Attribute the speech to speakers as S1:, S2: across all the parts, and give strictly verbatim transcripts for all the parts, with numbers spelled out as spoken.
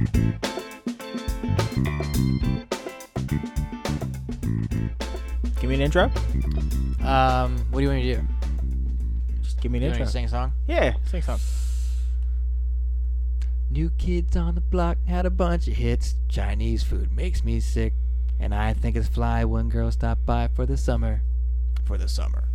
S1: Give me an intro.
S2: Um, what do you want me to do?
S1: Just give me an
S2: You want me
S1: intro.
S2: to sing a song?
S1: Yeah, sing something.
S2: New Kids on the Block had a bunch of hits. Chinese food makes me sick. And I think it's fly when girls stop by for the summer. For the summer.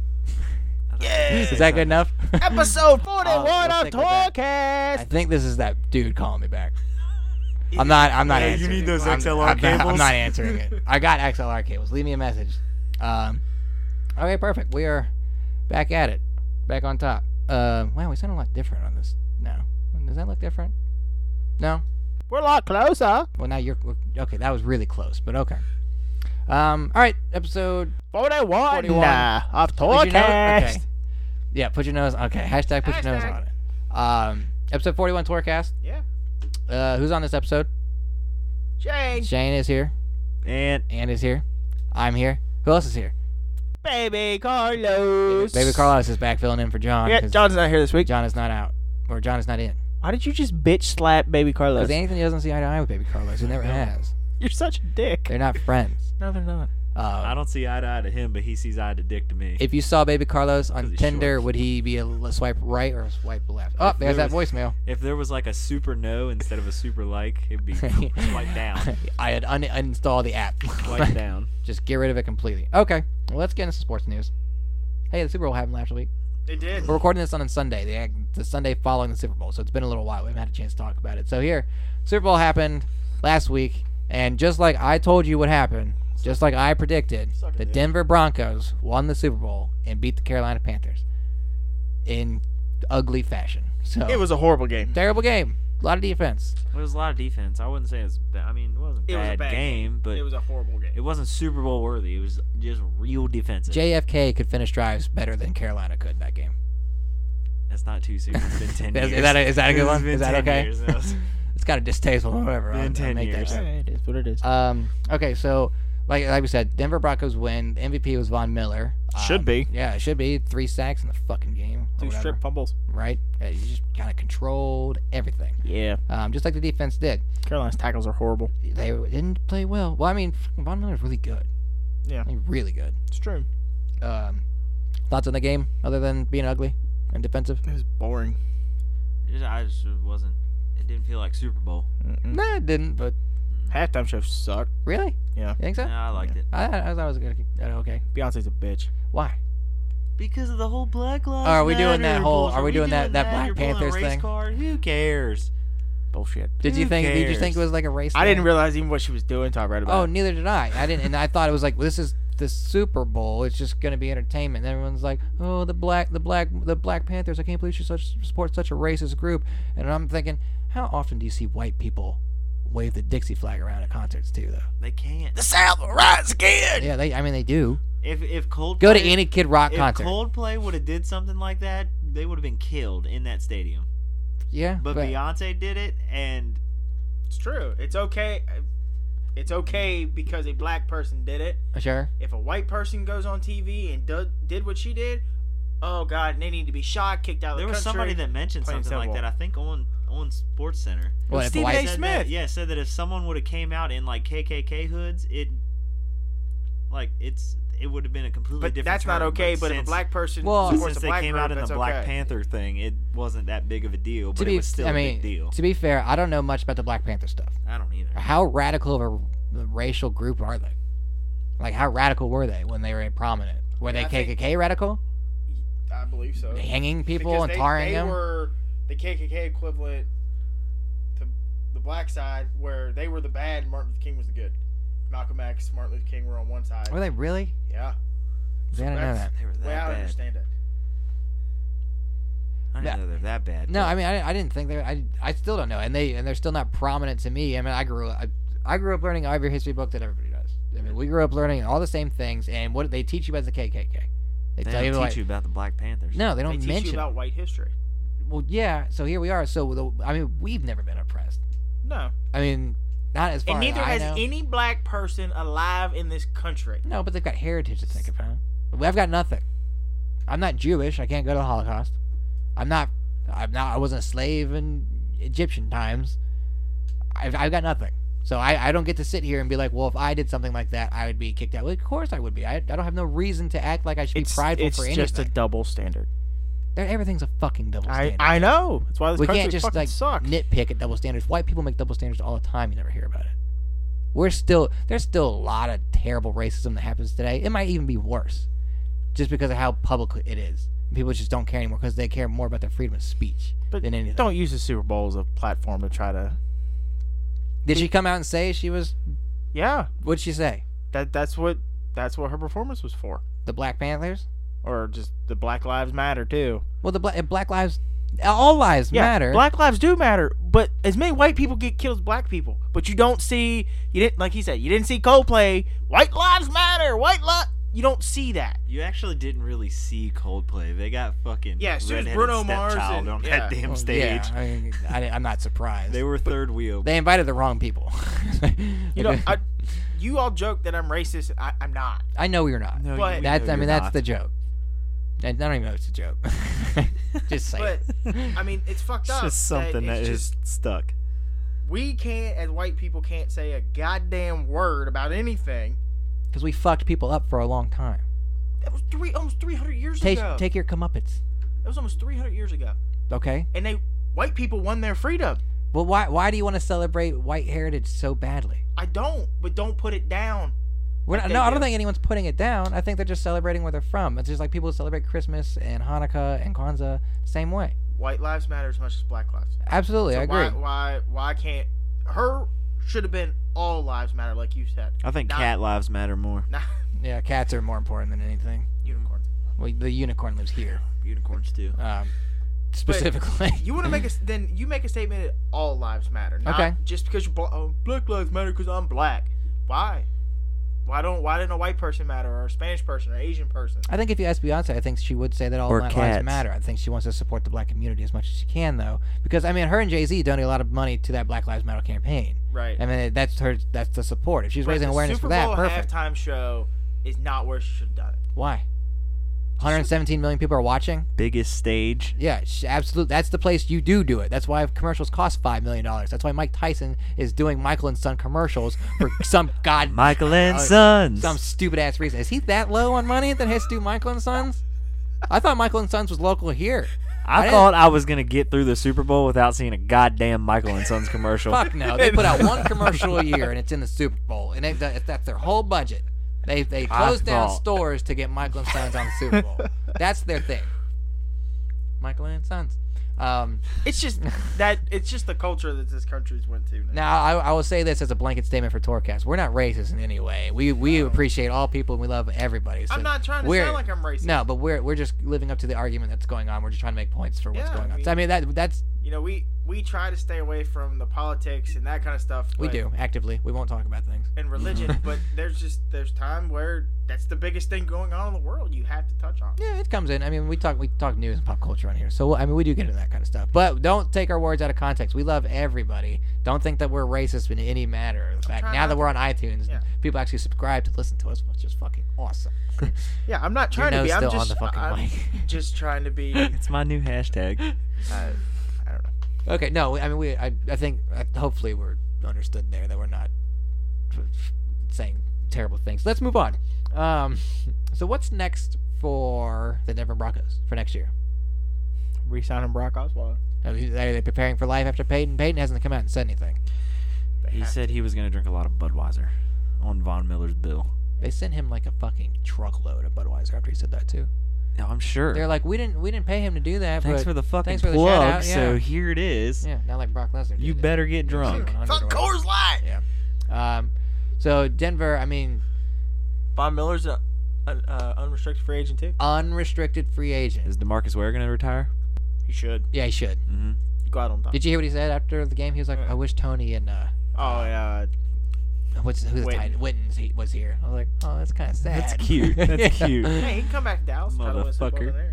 S1: Yeah.
S2: Is that good enough?
S1: Episode forty-one
S2: we'll
S1: of
S2: stick with that.
S1: Tourcast.
S2: I think this is that dude calling me back. I'm not. I'm not
S3: Yeah, you
S2: answering.
S3: need
S2: it.
S3: those
S2: I'm,
S3: X L R
S2: I'm not,
S3: cables.
S2: I'm not answering it. I got X L R cables. Leave me a message. Um. Okay, perfect. We are back at it. Back on top. Uh, wow, we sound a lot different on this now. Does that look different? No.
S1: We're a lot closer.
S2: Well, now you're okay. That was really close, but okay. Um. All right. Episode
S1: forty-one,
S2: forty-one.
S1: uh, of
S2: Put your nose-
S1: Tourcast.
S2: Okay. Yeah. Put your nose. Okay. Hashtag put your nose
S1: Hashtag.
S2: on it. Um. Episode forty-one Tourcast.
S1: Yeah.
S2: Uh. Who's on this episode?
S1: Shane.
S2: Shane is here.
S3: And
S2: Ann is here. I'm here. Who else is here?
S1: Baby Carlos.
S2: Baby Carlos is back filling in for John.
S1: Yeah,
S2: 'cause
S1: John's not here this week.
S2: John is not out. Or John is not in.
S1: Why did you just bitch slap Baby Carlos?
S2: Because Anthony doesn't see eye to eye with Baby Carlos. He never has.
S1: You're such a dick.
S2: They're not friends.
S1: No, they're not.
S3: I
S2: Uh,
S3: don't see eye to eye to him, but he sees eye to dick to me.
S2: if you saw Baby Carlos on
S3: 'Cause he's
S2: Tinder,
S3: short.
S2: would he be a l- swipe right or a swipe left? Oh,
S3: If
S2: there's
S3: there
S2: that
S3: was-
S2: voicemail.
S3: If there was like a super no instead of a super like, it'd be swipe down.
S2: I had un- uninstalled the app.
S3: Swipe down.
S2: Just get rid of it completely. Okay, well, let's get into sports news. Hey, the Super Bowl happened last week.
S1: They did.
S2: We're recording this on a Sunday, the, the Sunday following the Super Bowl, so it's been a little while. We haven't had a chance to talk about it. So here, Super Bowl happened last week, and just like I told you what happened, just like I predicted,
S1: Suck it,
S2: the
S1: dude.
S2: Denver Broncos won the Super Bowl and beat the Carolina Panthers in ugly fashion. So
S1: It was a horrible game.
S2: terrible game, a lot of defense.
S3: It was a lot of defense. I wouldn't say it was bad. I mean, it wasn't a
S1: It was
S3: bad,
S1: a bad
S3: game, but
S1: It was a horrible game.
S3: it wasn't Super Bowl worthy. It was just real defensive.
S2: J F K could finish drives better than Carolina could in that game.
S3: That's not too soon. It's been ten
S2: Is-
S3: years.
S2: is that a- is that a good
S3: It's
S2: one?
S3: been
S2: Is that
S3: ten
S2: okay?
S3: years. That was-
S2: It's kind of distasteful, or whatever.
S3: Been
S2: I'll- I'll
S3: ten
S2: make that
S3: years.
S2: right.
S1: Yeah, it is what it is.
S2: Um. Okay, so like like we said, Denver Broncos win. The M V P was Von Miller.
S1: Should
S2: Um,
S1: be.
S2: Yeah, it should be. Three sacks in the fucking game. or
S1: Two
S2: whatever,
S1: strip fumbles.
S2: Right? Yeah, he just kind of controlled everything.
S1: Yeah.
S2: Um, just like the defense did.
S1: Carolina's tackles are horrible.
S2: They didn't play well. Well, I mean, Von Miller's really good.
S1: Yeah.
S2: I mean, really good.
S1: It's true.
S2: Um, thoughts on the game other than being ugly and defensive?
S1: It was boring.
S3: it just- I just wasn't. It didn't feel like Super Bowl.
S1: Mm-mm.
S2: Nah, it didn't. But
S1: Halftime show sucked.
S2: really,
S1: Yeah.
S2: you think so?
S3: Yeah, I liked
S1: Yeah.
S3: it
S2: I, I thought it was good. uh, Okay.
S1: Beyonce's a bitch.
S2: Why?
S3: because of the whole Black Lives
S2: Are we doing
S3: Matter
S2: that whole-
S3: bullshit.
S2: are we doing that- that Black
S3: You're pulling a
S2: Panthers
S3: race
S2: thing?
S3: Card? Who cares?
S1: Bullshit.
S2: Did you
S3: Who
S2: think? Did you think it
S3: cares?
S2: was like a race?
S1: I
S2: thing?
S1: didn't realize even what she was doing until I read
S2: Oh,
S1: about it.
S2: neither did I. I didn't, and I thought it was like, well, this is the Super Bowl. It's just gonna be entertainment. And everyone's like, oh, the black, the black, the Black Panthers. I can't believe she such support such a racist group. And I'm thinking, how often do you see white people wave the Dixie flag around at concerts too, though?
S3: They can't.
S1: The South will rise again.
S2: Yeah, they. I mean, they do.
S3: If if Coldplay
S2: Go to any Kid Rock
S3: if
S2: concert.
S3: Coldplay would have did something like that, they would have been killed in that stadium.
S2: yeah,
S3: But, Beyonce did it, and
S1: It's true. It's okay. It's okay because a black person did it.
S2: sure.
S1: If a white person goes on T V and do, did what she did, oh god, they need to be shot, kicked out of
S3: there
S1: the
S3: was
S1: country.
S3: somebody that mentioned
S1: plain
S3: something like
S1: simple.
S3: that. I think on on Sports Center.
S2: What, if a
S1: Stephen
S2: white-
S1: A.
S3: Said
S1: Smith.
S3: that- yeah, said that if someone would have came out in like K K K hoods, it like it's it would have been a completely
S1: But
S3: different.
S1: that's not
S3: term,
S1: okay. But, if a
S3: since-
S1: black person
S2: Well,
S1: supports
S3: since
S1: a
S3: they
S1: black
S3: came
S1: group,
S3: out in the
S1: that's
S3: Black
S1: okay.
S3: Panther thing, it wasn't that big of a deal,
S2: To
S3: but
S2: be,
S3: it was still
S2: I
S3: a
S2: mean,
S3: big deal.
S2: to be fair, I don't know much about the Black Panther stuff.
S3: I don't either.
S2: How radical of a racial group are they? Like, how radical were they when they were prominent? Were they
S1: I
S2: K K K
S1: think-
S2: radical?
S1: I believe so.
S2: Hanging people
S1: Because
S2: and
S1: they,
S2: tarring
S1: they
S2: them?
S1: were the K K K equivalent to the black side, where they were the bad, Martin Luther King was the good. Malcolm X, Martin Luther King were on one side.
S2: Were they really?
S1: Yeah.
S2: See, I didn't know
S1: that's
S2: that.
S3: They were
S1: the way
S3: that
S1: I
S3: bad.
S1: understand it.
S3: I didn't
S2: Yeah.
S3: know they were that bad.
S2: No,
S3: but
S2: I mean, I, I didn't think they were. I, I still don't know. And, they, and they're still not prominent to me. I mean, I grew up, I, I grew up learning every history book that everybody does. I mean, we grew up learning all the same things. And what they teach you about the K K K. They,
S3: they
S2: tell
S3: don't
S2: you,
S3: teach
S2: like,
S3: you about the Black Panthers.
S2: no, they
S1: They
S2: don't
S1: teach
S2: mention.
S1: you about white history.
S2: Well, yeah. So here we are. So the, I mean, we've never been oppressed.
S1: No.
S2: I mean, not as far
S1: And neither
S2: as I
S1: has
S2: know.
S1: any black person alive in this country.
S2: No, but they've got heritage to think about. I've got nothing. I'm not Jewish. I can't go to the Holocaust. I'm not. I'm not. I wasn't a slave in Egyptian times. I've, I've got nothing. So I, I don't get to sit here and be like, well, if I did something like that, I would be kicked out. Well, of course I would be. I, I don't have no reason to act like I should
S1: It's,
S2: be prideful
S1: it's
S2: for anything.
S1: just a double standard.
S2: There- Everything's a fucking double
S1: I,
S2: standard.
S1: I know. That's why this
S2: we
S1: country
S2: can't just
S1: fucking
S2: like
S1: sucks.
S2: nitpick at double standards. White people make double standards all the time. You never hear about it. We're still there's still a lot of terrible racism that happens today. It might even be worse, just because of how public it is. People just don't care anymore because they care more about their freedom of speech
S1: But
S2: than anything.
S1: don't use the Super Bowl as a platform to try to.
S2: Did she come out and say she was?
S1: Yeah,
S2: What'd she say?
S1: that that's what that's what her performance was for,
S2: The Black Panthers?
S1: or just the Black Lives Matter too.
S2: Well, the Black Black lives, all lives
S1: Yeah,
S2: matter.
S1: Black lives do matter, but as many white people get killed as black people. But you don't see you didn't like he said you didn't see Coldplay. White lives matter. White li You don't see that.
S3: You actually didn't really see Coldplay. They got fucking
S1: Yeah, as soon as
S3: redheaded
S1: Bruno Mars
S3: stepchild
S1: and-
S3: on
S1: yeah.
S3: that damn
S2: Well,
S3: stage.
S2: Yeah, I mean, I, I'm not surprised.
S3: They were third wheel.
S2: They invited the wrong people.
S1: You know, I, you all joke that I'm racist. I, I'm not.
S2: I know you're not.
S3: No,
S1: But-
S3: you-
S2: That's
S3: no,
S2: I mean
S3: you're
S2: that's
S3: not.
S2: the joke. I don't even know if it's a joke. Just say
S1: But
S2: it.
S1: I mean, it's fucked
S3: It's
S1: up.
S3: just something that
S1: it's
S3: is
S1: just,
S3: stuck.
S1: we can't, as white people, can't say a goddamn word about anything.
S2: Because we fucked people up for a long time.
S1: That was three, almost three hundred years
S2: Take
S1: ago.
S2: take your comeuppance.
S1: That was almost three hundred years ago,
S2: Okay.
S1: and they white people won their freedom.
S2: Well, why why do you want to celebrate white heritage so badly?
S1: I don't, but don't put it down.
S2: We're
S1: Like
S2: not,
S1: they
S2: no, I
S1: do.
S2: don't think anyone's putting it down. I think they're just celebrating where they're from. It's just like people who celebrate Christmas and Hanukkah and Kwanzaa, same way.
S1: White lives matter as much as black lives.
S2: Absolutely,
S1: So
S2: I agree.
S1: Why, why, why can't her should have been all lives matter, like you said.
S3: I think
S1: Not-
S3: cat lives matter more.
S1: Not
S2: Yeah, cats are more important than anything.
S1: unicorns.
S2: Well, the unicorn lives here,
S3: Unicorns too.
S2: um, specifically.
S1: You want to make a s- then you make a statement that all lives matter. Not
S2: Okay.
S1: Just because you're bla- oh, black lives matter because I'm black. Why? Why don't why didn't a white person matter or a Spanish person or Asian person?
S2: I think if you ask Beyonce, I think she would say that all
S3: Or
S2: black
S3: cats.
S2: lives matter. I think she wants to support the black community as much as she can, though, because I mean, her and Jay Z donate a lot of money to that Black Lives Matter campaign.
S1: Right.
S2: I mean, that's her. That's the support. If she's
S1: But
S2: raising
S1: the
S2: awareness
S1: Super
S2: for that,
S1: Bowl
S2: perfect.
S1: halftime show is not where she should have done it.
S2: Why? one hundred seventeen million people are watching.
S3: Biggest stage.
S2: Yeah, sh- absolutely. That's the place you do do it. That's why commercials cost five million dollars. That's why Mike Tyson is doing Michael and Son commercials for some god
S3: Michael and
S2: uh,
S3: Sons.
S2: some stupid ass reason. Is he that low on money that has to do Michael and Sons? I thought Michael and Sons was local here. I
S3: I
S2: didn't-
S3: thought I was gonna get through the Super Bowl without seeing a goddamn Michael and Sons commercial.
S2: Fuck no. They put out one commercial a year and it's in the Super Bowl, and it, that- that's their whole budget. They they
S3: I
S2: close down
S3: thought-
S2: stores to get Michael and Sons on the Super Bowl. That's their thing. Michael and Sons. Um,
S1: It's just that it's just the culture that this country's went to now.
S2: now I, I will say this as a blanket statement for Torcast: we're not racist in any way. We we appreciate all people and we love everybody. So
S1: I'm not trying to
S2: we're-
S1: sound like I'm racist.
S2: No, but we're we're just living up to the argument that's going on. We're just trying to make points for what's
S1: Yeah,
S2: going
S1: I
S2: on.
S1: mean-
S2: So, I mean that that's
S1: You know, we we try to stay away from the politics and that kind of stuff.
S2: we
S1: but-
S2: do actively. We won't talk about things.
S1: And religion, but there's just there's time where that's the biggest thing going on in the world. You have to touch on.
S2: Yeah, it comes in. I mean, we talk we talk news and pop culture on here, so I mean, we do get into that kind of stuff. But don't take our words out of context. We love everybody. Don't think that we're racist in any matter. In fact,
S1: trying
S2: now
S1: not
S2: that
S1: to.
S2: we're on iTunes,
S1: Yeah.
S2: people actually subscribe to listen to us, which is fucking awesome.
S1: Yeah, I'm not
S2: Your
S1: trying to
S2: nose
S1: be. I'm
S2: still
S1: just
S2: on the fucking
S1: I'm
S2: mic.
S1: just trying to be.
S3: It's my new hashtag.
S1: Uh, I don't know.
S2: Okay, no, I mean, we I I think uh, hopefully we're understood there that we're not f- f- saying terrible things. Let's move on. Um, so what's next for the Denver Broncos for next year?
S1: Re-signing Brock Osweiler.
S2: Are they, are they preparing for life after Peyton? Peyton hasn't come out and said anything.
S3: He said he was gonna drink a lot of Budweiser on Von Miller's bill.
S2: They sent him like a fucking truckload of Budweiser after he said that too.
S3: No, I'm sure.
S2: They're like, we didn't we didn't pay him to do that.
S3: Thanks
S2: but
S3: for the fucking
S2: thanks for the
S3: plug.
S2: shout-out,
S3: So
S2: yeah.
S3: here it is.
S2: yeah, not like Brock Lesnar.
S3: You
S2: did it.
S3: better get drunk.
S1: Fuck Coors Light.
S2: Yeah. Um, so Denver, I mean,
S1: Von Miller's a, a, a unrestricted free agent too.
S2: unrestricted free agent.
S3: Is DeMarcus Ware gonna retire?
S1: He should.
S2: Yeah, he should.
S3: Mm-hmm.
S1: Go out on top.
S2: Did you hear what he said after the game? He was like,
S1: Yeah.
S2: I wish Tony and uh,
S1: Oh yeah.
S2: what's who's the
S1: Witten.
S2: tight Wittens he was here. I was like, oh, that's kind of sad.
S3: That's cute. That's
S2: Yeah.
S3: cute.
S1: Hey, he can come back to Dallas. Try to win some
S3: Motherfucker.
S1: there.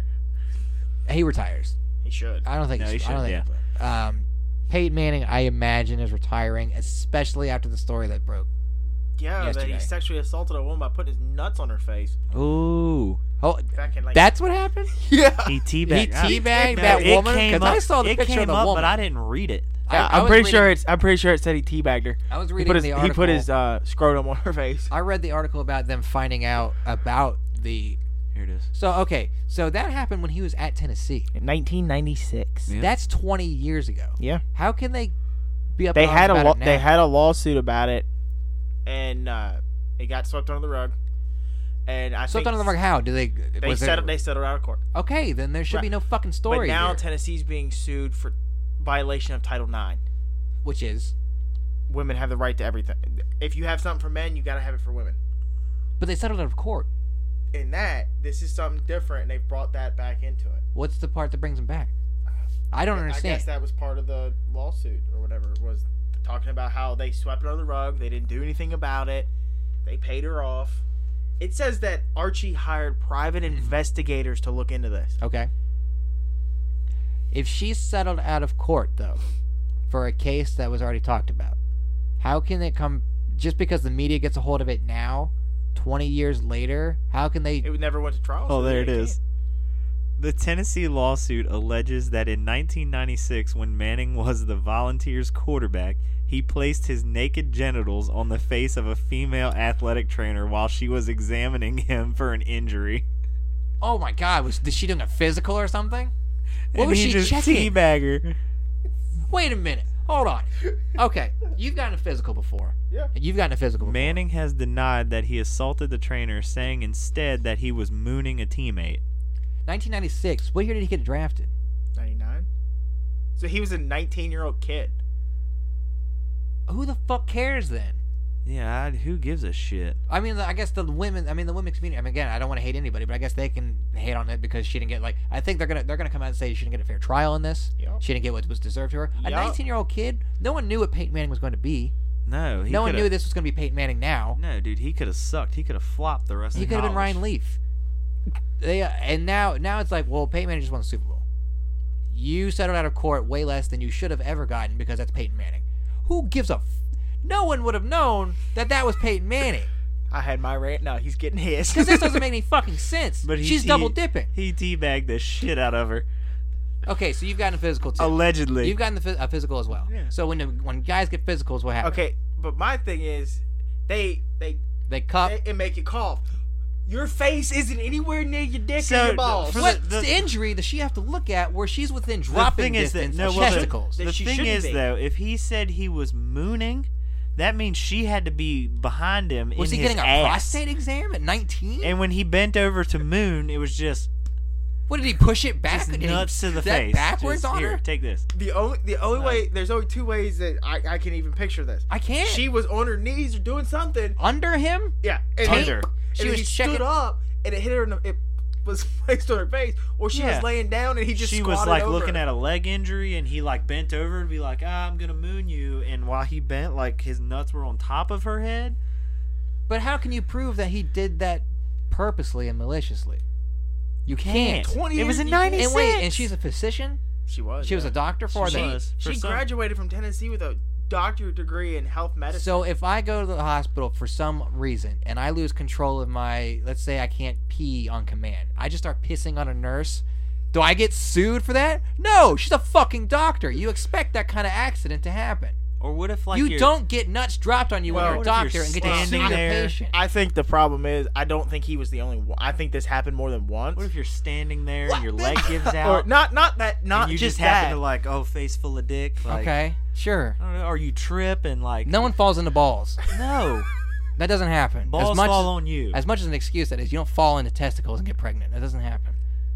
S2: He retires.
S1: He should.
S2: I don't think.
S3: No,
S2: he
S3: he
S2: should, I don't
S3: should,
S2: think. Um, Peyton Manning, I imagine, is retiring, especially after the story that broke.
S1: Yeah, that
S2: Yesterday.
S1: he sexually assaulted a woman by putting his nuts on her face.
S3: Ooh.
S2: Oh,
S1: Back in like.
S2: that's what happened.
S1: yeah.
S3: He
S2: He
S3: teabagged.
S2: teabagged
S3: No,
S2: that
S3: it
S2: woman
S3: came
S2: because I
S3: up-
S2: saw the
S3: it
S2: picture
S3: came
S2: of the
S3: up,
S2: woman.
S3: but I didn't read it.
S2: I,
S1: Yeah,
S2: I
S1: I'm
S2: was
S1: pretty
S2: reading,
S1: sure it's. I'm pretty sure it said he teabagged her.
S2: I was
S1: He
S2: reading
S1: put his.
S2: the
S1: He
S2: article.
S1: put his uh, scrotum on her face.
S2: I read the article about them finding out about the.
S3: Here it is.
S2: So okay, so that happened when he was at Tennessee.
S1: In nineteen ninety-six.
S3: Yeah.
S2: That's twenty years ago.
S1: Yeah.
S2: How can they be up?
S1: They
S2: in arms
S1: had a
S2: about
S1: lo-
S2: it now?
S1: they had a lawsuit about it, and uh, it got swept under the rug. And I
S2: swept
S1: think
S2: under the rug. How do they?
S1: They
S2: was
S1: settled.
S2: there,
S1: They settled out of court.
S2: okay, then there should be
S1: Right.
S2: no fucking story.
S1: But now
S2: here,
S1: Tennessee's being sued for violation of Title nine.
S2: which is,
S1: Women have the right to everything. If you have something for men, you gotta have it for women.
S2: but they settled out of court.
S1: In that, this is something different, and they've brought that back into it.
S2: What's the part that brings them back? I don't
S1: I
S2: understand.
S1: guess that was part of the lawsuit or whatever. Was talking about how they swept it under the rug. They didn't do anything about it. They paid her off. It says that Archie hired private investigators to look into this.
S2: Okay. If she's settled out of court, though, for a case that was already talked about, how can it come just because the media gets a hold of it now, twenty years later? How can they?
S1: It never went to trial.
S3: Oh,
S1: so
S3: there it
S1: they
S3: is. The Tennessee lawsuit alleges that in nineteen ninety-six, when Manning was the Volunteers quarterback, he placed his naked genitals on the face of a female athletic trainer while she was examining him for an injury.
S2: Oh my God! Was, was she doing a physical or something? What
S3: and
S2: was
S3: he
S2: she
S3: just
S2: checking?
S3: teabag her.
S2: Wait a minute. Hold on. Okay, you've gotten a physical before.
S1: Yeah.
S2: You've gotten a physical before.
S3: Manning has denied that he assaulted the trainer, saying instead that he was mooning a teammate.
S2: nineteen ninety-six. What year did he get drafted?
S1: ninety-nine. So he was a nineteen-year-old kid.
S2: Who the fuck cares then?
S3: Yeah, I, who gives a shit?
S2: I mean, I guess the women. I mean, the women's community. I mean, again, I don't want to hate anybody, but I guess they can hate on it because she didn't get like. I think they're gonna they're gonna come out and say she didn't get a fair trial in this.
S1: Yup.
S2: She didn't get what was deserved to her. A
S1: Yup.
S2: nineteen-year-old kid. No one knew what Peyton Manning was going to be.
S3: No, he
S2: no one
S3: coulda-
S2: knew this was going to be Peyton Manning now.
S3: No, dude, he could have sucked. He could have flopped the rest
S2: He
S3: of
S2: could have been
S3: college.
S2: Ryan Leaf. They uh, and now now it's like, well, Peyton Manning just won the Super Bowl. You settled out of court way less than you should have ever gotten because that's Peyton Manning. Who gives a? F- no one would have known that that was Peyton Manning.
S1: I had my rant. No, he's getting his.
S2: Because this doesn't make any fucking sense.
S3: But he,
S2: She's
S3: he-
S2: double dipping.
S3: He teabagged the shit out of her.
S2: Okay, so you've gotten a physical too.
S3: Allegedly.
S2: You've gotten the phys- a physical as well.
S3: Yeah.
S2: So when the, when guys get physicals, what happens?
S1: Okay, but my thing is, they they
S2: They cup.
S1: they, it make you cough. Your face isn't anywhere near your dick
S3: So,
S1: or your balls.
S3: for
S2: What's
S3: the-
S2: the,
S3: the-
S2: injury does she have to look at where she's within
S3: The
S2: dropping
S3: thing is that
S2: distance
S3: no,
S2: of
S3: well, the-
S2: testicles?
S1: That
S3: The
S1: she
S3: thing
S1: shouldn't
S3: is
S1: be.
S3: though, if he said he was mooning, that means she had to be behind him
S2: Was
S3: in
S2: he
S3: his
S2: getting a
S3: ass.
S2: prostate exam at nineteen?
S3: And when he bent over to moon, it was just,
S2: What did he push it back?
S3: just
S2: Did he
S3: nuts to the
S2: step
S3: face.
S2: backwards
S3: Just,
S2: on
S3: here,
S2: her?
S3: take this.
S1: the only the only
S3: No.
S1: way there's only two ways that I, I can even picture this.
S2: I can't.
S1: She was on her knees or doing something.
S2: Under him?
S1: Yeah, and
S3: Under.
S1: He,
S2: She
S1: and
S2: was
S1: he
S2: checking-
S1: stood up and it hit her in the, it was placed on her face, or she
S3: Yeah.
S1: was laying down and he just
S3: She was
S1: squatted
S3: like
S1: over
S3: looking
S1: her.
S3: at a leg injury, and he like bent over to be like, ah, I'm gonna moon you. And while he bent, like his nuts were on top of her head.
S2: But how can you prove that he did that purposely and maliciously? You can't.
S1: twenty
S3: It
S1: years
S3: was in
S1: you can't-
S3: ninety-six.
S2: And wait, and she's a physician?
S1: She was.
S2: She was
S1: yeah.
S2: a doctor for
S3: She
S2: them?
S3: was. For
S1: She
S3: some-
S1: graduated from Tennessee with a doctorate degree in health medicine.
S2: So if I go to the hospital for some reason and I lose control of my, let's say I can't pee on command, I just start pissing on a nurse, do I get sued for that? No, she's a fucking doctor. You expect that kind of accident to happen.
S3: Or what if like
S2: you
S3: you're-
S2: don't get nuts dropped on you
S1: Well,
S2: when you're a
S3: what if
S2: doctor
S3: you're
S2: and get to sue
S3: standing
S2: your
S3: there-
S2: patient.
S1: I think the problem is I don't think he was the only one. I think this happened more than once.
S3: What if you're standing there
S1: What?
S3: and your leg gives
S1: or
S3: out?
S1: not not that not
S3: and you
S1: just,
S3: just happen
S1: that.
S3: to like, oh, face full of dick. Like,
S2: Okay, sure.
S3: I don't know, or you trip and like,
S2: No one falls into balls.
S3: no,
S2: That doesn't happen.
S3: balls
S2: as much
S3: fall
S2: as,
S3: on you.
S2: as much as an excuse that is, you don't fall into testicles and get pregnant. That doesn't happen.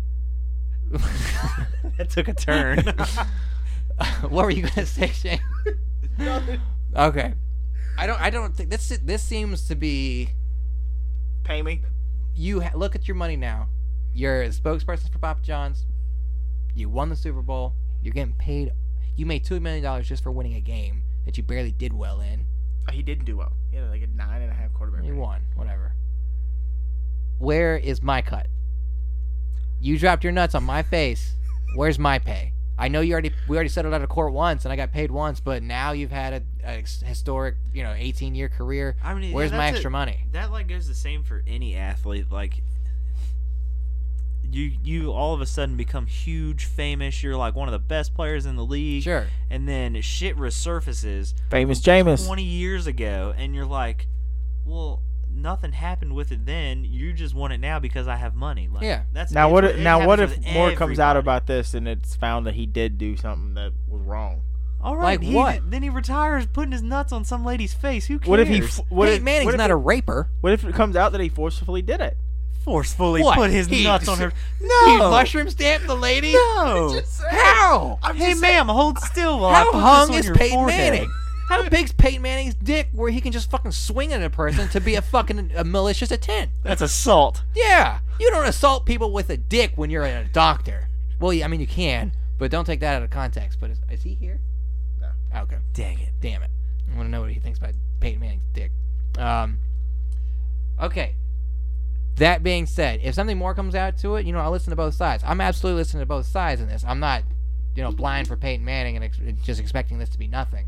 S3: That took a turn.
S2: What were you gonna say, Shane? Okay. I don't. I don't think this. This seems to be.
S1: Pay me.
S2: You ha- look at your money now. You're a spokesperson for Papa John's. You won the Super Bowl. You're getting paid. You made two million dollars just for winning a game that you barely did well in.
S1: Oh, he didn't do well. He had like a nine and a half quarterback.
S2: You
S1: rating.
S2: won. Whatever. Where is my cut? You dropped your nuts on my face. Where's my pay? I know you already. We already settled out of court once, and I got paid once. But now you've had a, a historic, you know, eighteen year career.
S3: I mean, yeah,
S2: Where's my
S3: that's
S2: extra
S3: it.
S2: money?
S3: That like goes the same for any athlete. Like, you you all of a sudden become huge, famous. You're like one of the best players in the league.
S2: Sure.
S3: And then shit resurfaces
S1: Famous Jameis.
S3: twenty years ago, and you're like, well, nothing happened with it then. You just want it now because I have money. Like,
S2: Yeah.
S3: That's
S1: Now
S3: it's
S1: what?
S3: it
S1: Now what if
S3: happens with
S1: more comes out
S3: everybody.
S1: about this and it's found that he did do something that was wrong?
S3: All right.
S2: Like
S3: he-
S2: what?
S3: Then he retires, putting his nuts on some lady's face. Who cares?
S1: What if he? f- What
S2: Peyton
S1: if,
S2: Manning's
S1: what if
S2: not
S1: it,
S2: a raper.
S1: What if it comes out that he forcefully did it?
S3: forcefully
S2: What?
S3: put his
S2: He-
S3: nuts on her?
S2: He
S3: No.
S2: mushroom stamped the lady?
S3: No.
S2: How?
S3: Hey, ma'am, hold still while I
S2: How
S3: put this
S2: hung
S3: on
S2: is
S3: your
S2: Peyton
S3: forehead.
S2: Manning? How big's Peyton Manning's dick where he can just fucking swing at a person to be a fucking a malicious intent?
S1: That's assault.
S2: Yeah. You don't assault people with a dick when you're a doctor. Well, yeah, I mean, you can, but don't take that out of context. But is, is he here?
S1: No.
S2: Okay.
S3: Dang it.
S2: Damn it. I want to know what he thinks about Peyton Manning's dick. Um. Okay. That being said, if something more comes out to it, you know, I'll listen to both sides. I'm absolutely listening to both sides in this. I'm not, you know, blind for Peyton Manning and ex- just expecting this to be nothing.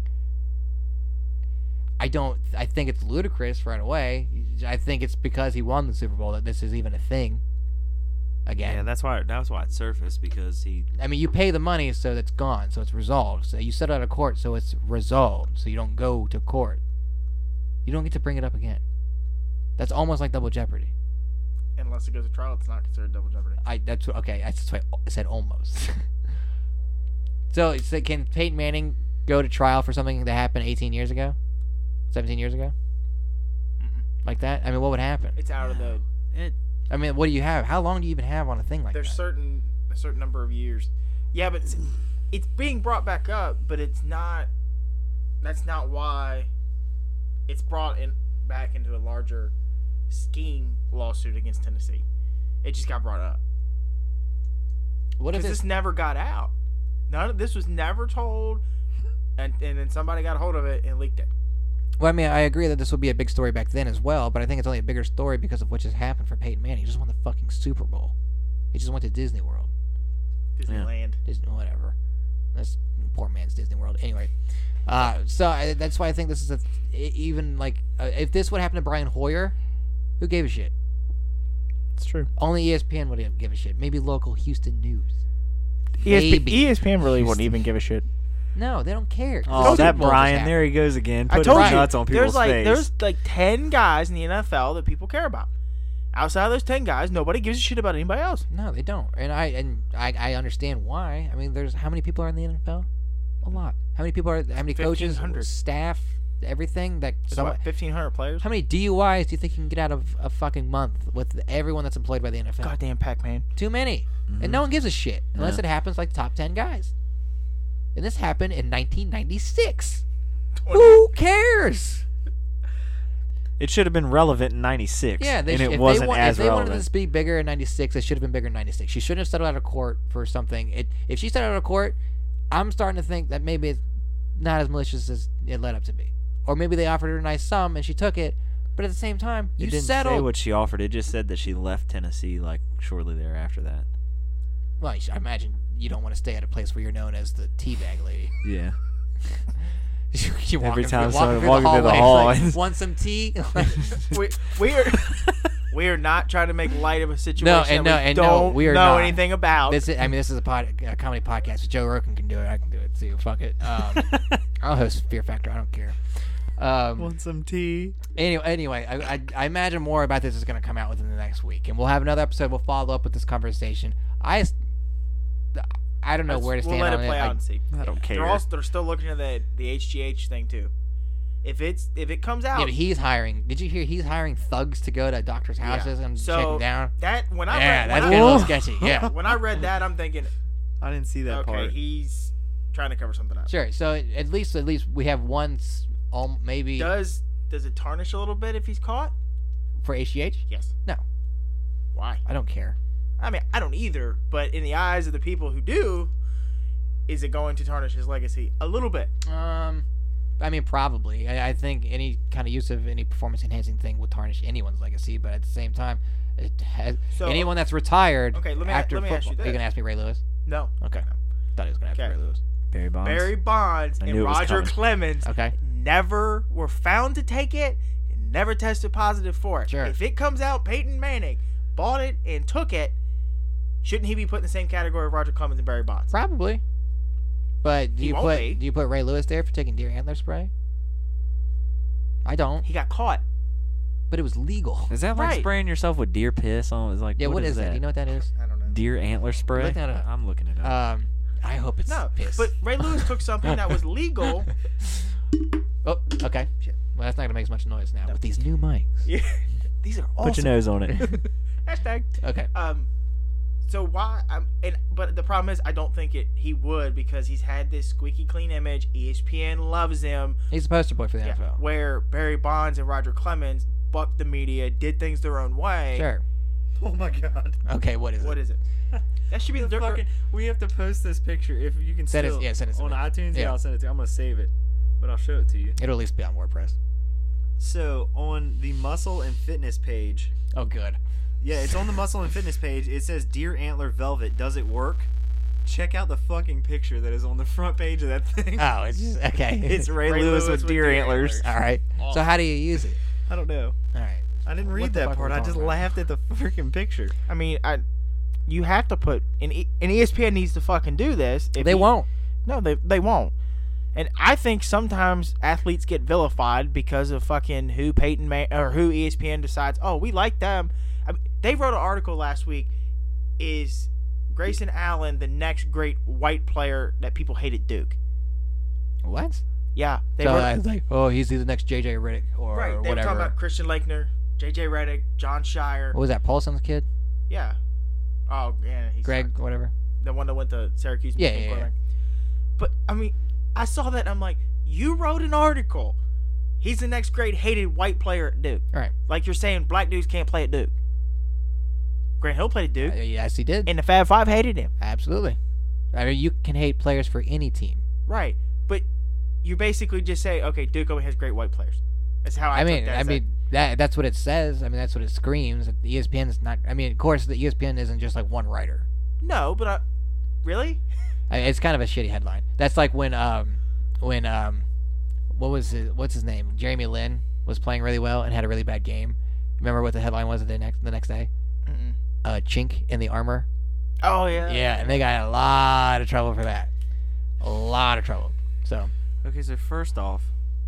S2: I don't. I think it's ludicrous right away. I think it's because he won the Super Bowl that this is even a thing. Again,
S3: Yeah, that's why that's why it surfaced, because he
S2: I mean, you pay the money, so it's gone, so it's resolved. So you settle out of court, so it's resolved. So you don't go to court. You don't get to bring it up again. That's almost like double jeopardy.
S1: Unless it goes to trial, it's not considered double jeopardy.
S2: I that's what- okay. That's why I said almost. so, so can Peyton Manning go to trial for something that happened eighteen years ago, seventeen years ago,
S1: Mm-mm.
S2: like that? I mean, what would happen?
S1: It's out of the.
S3: it
S2: I mean, what do you have? How long do you even have on a thing like
S1: There's
S2: that?
S1: certain a certain number of years. Yeah, but it's, it's being brought back up, but it's not. That's not why. It's brought in back into a larger scheme lawsuit against Tennessee. It just got brought up
S2: What if
S1: because
S2: this?
S1: this never got out. None of this was never told, and and then somebody got a hold of it and leaked it.
S2: Well, I mean, I agree that this would be a big story back then as well, but I think it's only a bigger story because of what just happened for Peyton Manning. He just won the fucking Super Bowl. He just went to Disney World.
S1: Disneyland.
S2: Disney, whatever. That's poor man's Disney World. Anyway, uh, so I, that's why I think this is a e- even like uh, if this would happen to Brian Hoyer, who gave a shit?
S1: It's true.
S2: Only E S P N would give a shit. Maybe local Houston news.
S1: E S P,
S2: Maybe.
S1: E S P N really wouldn't even give a shit.
S2: No, they don't care.
S3: Oh,
S2: The
S3: that
S2: Super Bowl just
S3: Brian,
S2: happened.
S3: there he goes again.
S1: I
S3: Put
S1: told
S3: his
S1: you,
S3: nuts on people's
S1: there's like
S3: face.
S1: there's like ten guys in the N F L that people care about. Outside of those ten guys, nobody gives a shit about anybody else.
S2: No, they don't. And I and I, I understand why. I mean, there's how many people are in the N F L? A lot. How many people are? How many coaches,
S1: fifteen hundred.
S2: staff, everything that?
S1: There's
S2: Some,
S1: what, fifteen hundred players?
S2: how many D U Is do you think you can get out of a fucking month with everyone that's employed by the N F L?
S1: Goddamn Pac-Man.
S2: Too many.
S3: Mhm.
S2: And no one gives a shit unless
S3: Yeah.
S2: it happens like the top ten guys. And this happened in nineteen ninety-six. Who cares?
S3: It should have been relevant in ninety-six.
S2: Yeah, they
S3: and
S2: sh-
S3: it
S2: if
S3: wasn't
S2: they want,
S3: as
S2: if they
S3: relevant.
S2: wanted this to be bigger in ninety-six, it should have been bigger in ninety-six. She shouldn't have settled out of court for something. It, if she settled out of court, I'm starting to think that maybe it's not as malicious as it led up to be. Or maybe they offered her a nice sum and she took it. But at the same time,
S3: It
S2: you
S3: didn't
S2: settled.
S3: say what she offered. It just said that she left Tennessee like shortly thereafter that.
S2: Well, you should- I imagine you don't want to stay at a place where you're known as the teabag lady.
S3: Yeah.
S2: you, you
S3: Every
S2: walking
S3: time
S2: through,
S3: someone
S2: walking
S3: walking
S2: through the
S3: through the
S2: hallway,
S3: hall
S2: like, want some tea?
S1: we we are we are not trying to make light of a situation
S2: No, and
S1: that
S2: no,
S1: we
S2: and no,
S1: don't
S2: we are
S1: know
S2: not.
S1: anything about.
S2: This is, I mean, this is a, pod, a comedy podcast. If Joe Rogan can do it, I can do it too. Fuck it. Um, I'll host Fear Factor. I don't care. Um,
S3: Want some tea?
S2: anyway, anyway, I, I, I imagine more about this is going to come out within the next week, and we'll have another episode. We'll follow up with this conversation. I, I don't know
S1: Let's-
S2: where to stand
S1: we'll let
S2: on
S1: it play
S2: it.
S1: out
S2: I-
S1: and see.
S3: I don't care.
S1: They're also they're still looking at the the H G H thing too. If it's if it comes out
S2: yeah, but he's hiring. Did you hear? He's hiring thugs to go to doctors'
S1: Yeah.
S2: houses and
S1: So,
S2: check them down.
S1: that when I
S2: Yeah,
S1: read,
S2: that's
S1: when,
S2: getting a
S1: I,
S2: little sketchy. Yeah.
S1: when I read that, I'm thinking,
S3: I didn't see that
S1: okay,
S3: part.
S1: he's trying to cover something up.
S2: Sure. So at least, at least we have one, s- um, maybe
S1: Does does it tarnish a little bit if he's caught?
S2: for H G H.
S1: Yes.
S2: No.
S1: Why?
S2: I don't care.
S1: I mean, I don't either. But in the eyes of the people who do, is it going to tarnish his legacy a little bit?
S2: Um, I mean, probably. I, I think any kind of use of any performance-enhancing thing would tarnish anyone's legacy, but at the same time, it has
S1: So
S2: anyone that's retired
S1: okay, let me
S2: after
S1: let me
S2: football.
S1: ask you
S2: Are you
S1: this.
S2: gonna ask me Ray Lewis?
S1: No.
S2: Okay. Thought he was gonna ask me
S1: Okay.
S2: Ray Lewis.
S3: Barry Bonds.
S1: Barry Bonds
S3: I
S1: and
S3: knew it was
S1: Roger
S3: coming.
S1: Clemens
S2: Okay.
S1: never were found to take it and never tested positive for it.
S2: Sure.
S1: If it comes out Peyton Manning bought it and took it, Shouldn't he be put in the same category of Roger Clemens and Barry Bonds?
S2: Probably. But do
S1: He
S2: you
S1: won't
S2: put
S1: be.
S2: do you put Ray Lewis there for taking deer antler spray? I don't.
S1: He got caught.
S2: But it was legal.
S3: Is that like
S1: Right.
S3: spraying yourself with deer piss on? Is like
S2: Yeah, what is that?
S3: that?
S2: Do you know what that is?
S1: I don't know.
S3: Deer antler spray?
S2: Look that up.
S3: I'm looking it up.
S2: Um, I hope it's
S1: No,
S2: piss.
S1: but Ray Lewis took something that was legal.
S2: Oh, okay.
S1: Shit.
S2: Well, that's not gonna make as much noise now with these new mics.
S1: Yeah. These are awesome.
S3: Put your nose on it.
S1: Hashtag.
S2: Okay.
S1: Um. So why? Um. And but the problem is, I don't think it. He would because he's had this squeaky clean image. E S P N loves him.
S2: He's the poster boy for the
S1: Yeah.
S2: N F L.
S1: Where Barry Bonds and Roger Clemens bucked the media, did things their own way.
S2: Sure.
S3: Oh my god.
S2: Okay. What is
S1: What
S2: it?
S1: is it? That should be the,
S3: The
S1: dirt.
S3: fucking, we have to post this picture if you can
S2: Send it-
S3: still
S2: yeah, send it to
S3: on
S2: me.
S3: iTunes. Yeah.
S2: Yeah.
S3: I'll send it to you. I'm gonna save it, but I'll show it to you.
S2: It'll at least be on WordPress.
S3: So on the Muscle and Fitness page,
S2: Oh, good.
S3: yeah, it's on the Muscle and Fitness page. It says Deer Antler Velvet. Does it work? Check out the fucking picture that is on the front page of that thing.
S2: Oh, it's just okay.
S3: It's Ray,
S1: Ray
S3: Lewis,
S1: Lewis
S3: with
S1: with
S3: deer,
S1: deer
S3: antlers.
S1: antlers.
S2: all right. So how do you use it?
S3: I don't know.
S2: All right.
S3: I didn't
S2: What
S3: read
S2: the
S3: that
S2: fuck are
S3: part.
S2: we
S3: I just
S2: talking about?
S3: laughed at the freaking picture.
S1: I mean, I. You have to put and, e, and E S P N needs to fucking do this. If
S2: They
S1: he-
S2: won't.
S1: No, they they won't. And I think sometimes athletes get vilified because of fucking who Peyton Man or who E S P N decides. Oh, we like them. I mean, they wrote an article last week. Is Grayson Allen the next great white player that people hate at Duke?
S2: What?
S1: Yeah, they
S2: So
S1: wrote,
S2: I was like, oh, he's the next J J Riddick or
S1: right. They were
S2: whatever.
S1: talking about Christian Laettner, J J Redick, John Shire.
S2: What was that? Paulson's kid?
S1: Yeah. Oh yeah, he's
S2: Greg, whatever.
S1: the one that went to Syracuse.
S2: Yeah,
S1: became
S2: yeah, yeah.
S1: quarterback. But I mean, I saw that and I'm like, you wrote an article. He's the next great hated white player at Duke.
S2: All right.
S1: Like you're saying, black dudes can't play at Duke. Grant Hill played at Duke,
S2: Uh, yes, he did.
S1: and the Fab Five hated him.
S2: Absolutely. I mean, you can hate players for any team.
S1: Right, but you basically just say, okay, Duke only has great white players. That's how I,
S2: I,
S1: took
S2: mean,
S1: that.
S2: I
S1: It's
S2: mean that that's what it says. I mean, that's what it screams. E S P N is not. I mean, of course, the E S P N isn't just like one writer.
S1: like, no, but I, really,
S2: I mean, it's kind of a shitty headline. That's like when um when um what was his, what's his name? Jeremy Lin was playing really well and had a really bad game. Remember what the headline was the next the next day?
S1: Mm-mm.
S2: Uh, chink in the armor.
S1: oh yeah,
S2: Yeah, and they got a lot of trouble for that. A lot of trouble. So
S3: Okay, so first off,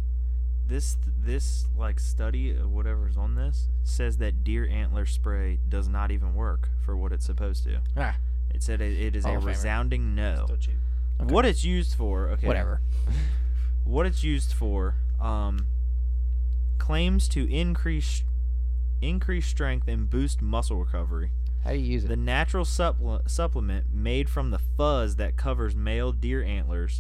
S3: this this like study of whatever's on this says that deer antler spray does not even work for what it's supposed to.
S2: ah,
S3: It said it, it is
S2: Hall
S3: a
S2: of Famer.
S3: resounding no.
S1: Still cheap.
S2: Okay.
S3: What it's used for, okay.
S2: whatever.
S3: What it's used for, um, claims to increase increase strength and boost muscle recovery.
S2: How do you use it?
S3: The natural supple- supplement made from the fuzz that covers male deer antlers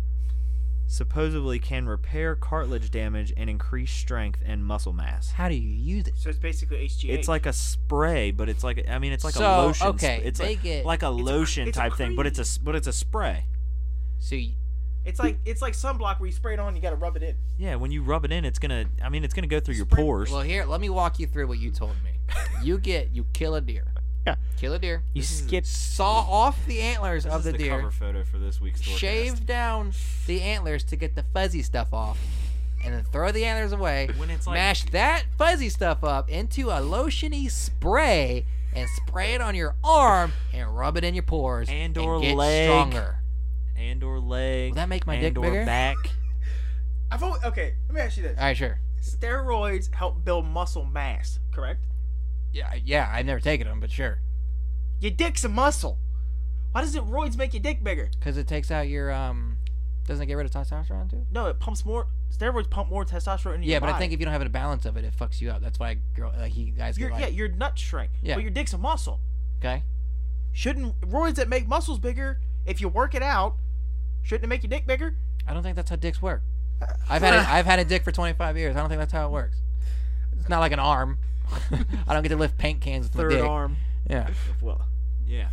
S3: supposedly can repair cartilage damage and increase strength and muscle mass.
S2: How do you use it?
S1: So it's basically H G H.
S3: It's like a spray, but it's like I mean it's like
S2: So,
S3: a lotion. sp-
S2: okay,
S3: it's
S2: they
S3: like,
S2: get-
S3: like a
S1: It's a cr-
S3: lotion
S1: it's a
S3: type thing, but
S1: cream.
S3: it's a s- but it's a spray.
S2: So you,
S1: it's like it's like sunblock where you spray it on, you gotta rub it in.
S3: Yeah, when you rub it in, it's gonna. I mean, it's gonna go through your
S1: Spray-
S3: pores.
S2: well, here, let me walk you through what you told me. You get, you kill a deer.
S1: Yeah.
S2: Kill a deer.
S1: You
S3: This is-
S1: skip.
S2: Saw off the antlers
S3: This
S2: of
S3: is
S2: the,
S3: the
S2: deer.
S3: cover photo for this week's Storecast.
S2: Shave down the antlers to get the fuzzy stuff off, and then throw the antlers away.
S3: When it's like-
S2: mash that fuzzy stuff up into a lotiony spray and spray it on your arm and rub it in your pores
S3: And
S2: and
S3: or
S2: get
S3: leg.
S2: stronger.
S3: and or leg.
S2: Will that make my
S3: and
S2: dick
S3: or
S2: bigger?
S3: back.
S1: I've always, okay. Let me ask you this:
S2: All right, sure.
S1: steroids help build muscle mass, correct?
S2: Yeah, yeah. I've never taken them, but sure.
S1: Your dick's a muscle. Why does it roids make your dick bigger?
S2: Because it takes out your um. Doesn't it get rid of testosterone too?
S1: No, it pumps more. Steroids pump more testosterone into
S2: Yeah,
S1: your
S2: but
S1: body.
S2: I think if you don't have a balance of it, it fucks you up. That's why girl, like he guys get
S1: Your,
S2: like,
S1: yeah, your nuts shrink.
S2: Yeah.
S1: But your dick's a muscle.
S2: okay.
S1: Shouldn't roids that make muscles bigger, if you work it out, shouldn't it make your dick bigger?
S2: I don't think that's how dicks work. I've had a, I've had a dick for twenty-five years. I don't think that's how it works. It's not like an arm. I don't get to lift paint cans with
S3: Third
S2: my dick.
S3: arm.
S2: Yeah.
S3: Well, yeah.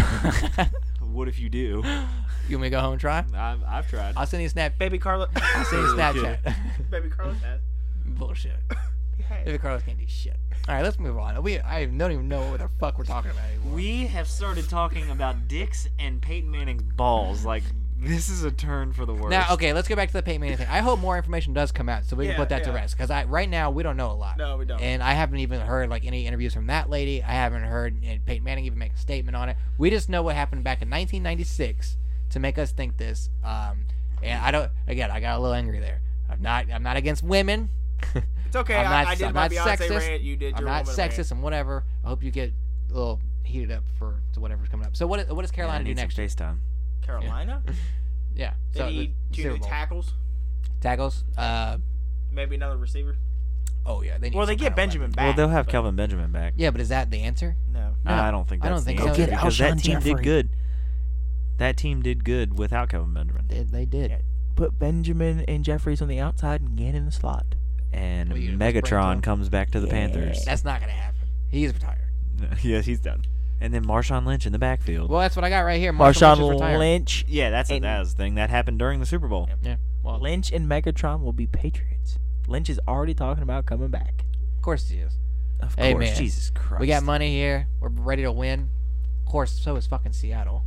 S3: What if you do?
S2: You want me to go home and try?
S3: I've, I've tried.
S2: I'll send you a snap.
S1: Baby Carla.
S2: I'll send you a Snapchat.
S1: Baby Carla has.
S2: Bullshit. Baby Carlos can't do shit. All right, let's move on. We I don't even know what the fuck we're talking about anymore.
S3: We have started talking about dicks and Peyton Manning's balls like This is a turn for the worst.
S2: Now, okay, let's go back to the Peyton Manning thing. I hope more information does come out so we can
S1: Yeah,
S2: put that to
S1: yeah.
S2: rest. Because I right now we don't know a lot.
S1: No, we don't.
S2: And I haven't even heard like any interviews from that lady. I haven't heard uh, Peyton Manning even make a statement on it. We just know what happened back in nineteen ninety-six to make us think this. Um, and I don't. Again, I got a little angry there. I'm not. I'm not against women.
S1: It's okay.
S2: I'm
S1: I,
S2: not,
S1: I did
S2: I'm
S1: my
S2: not
S1: Beyonce
S2: sexist.
S1: rant. You did
S2: I'm
S1: your
S2: not
S1: woman
S2: sexist
S1: rant.
S2: and whatever. I hope you get a little heated up for to whatever's coming up. So what? What does
S3: Yeah, I
S2: Carolina do
S3: need some
S2: next year?
S3: FaceTime.
S1: Carolina?
S2: Yeah.
S1: They
S2: So
S1: need
S2: the
S1: two
S2: Super
S1: new
S2: Bowl.
S1: tackles.
S2: tackles. Uh.
S1: Maybe another receiver.
S2: Oh yeah. They need
S1: Well, they
S2: some
S1: get
S2: kind of
S1: Benjamin
S2: weapon.
S1: back.
S3: Well, they'll have
S1: but-
S3: Kelvin Benjamin back.
S2: Yeah, but is that the answer?
S1: No.
S2: No,
S3: I don't think
S2: I
S3: that's
S2: don't think
S3: the
S2: so.
S3: answer
S2: Go get
S3: because that
S1: Alshon
S3: team did
S1: Jeffrey.
S3: good. That team did good without Kelvin Benjamin.
S2: They, they did.
S1: Yeah. Put Benjamin and Jeffries on the outside and get in the slot.
S3: And
S2: What are you gonna do, sprint
S3: Megatron
S2: him?
S3: comes back to the
S1: Yeah.
S3: Panthers.
S2: That's not gonna happen. He's retired.
S3: Yes, he's done. And then Marshawn Lynch in the backfield.
S2: Well, that's what I got right here. Marshall Lynch is
S1: Marshawn
S2: retired.
S1: Lynch.
S3: yeah, that's a,
S1: and-
S3: that was the thing that happened during the Super Bowl.
S1: Yep.
S2: Yeah. Well,
S1: Lynch and Megatron will be Patriots. Lynch is already talking about coming back.
S2: of course he is.
S3: Of
S2: Hey,
S3: course,
S2: man.
S3: Jesus Christ.
S2: We got money here. We're ready to win. Of course, so is fucking Seattle.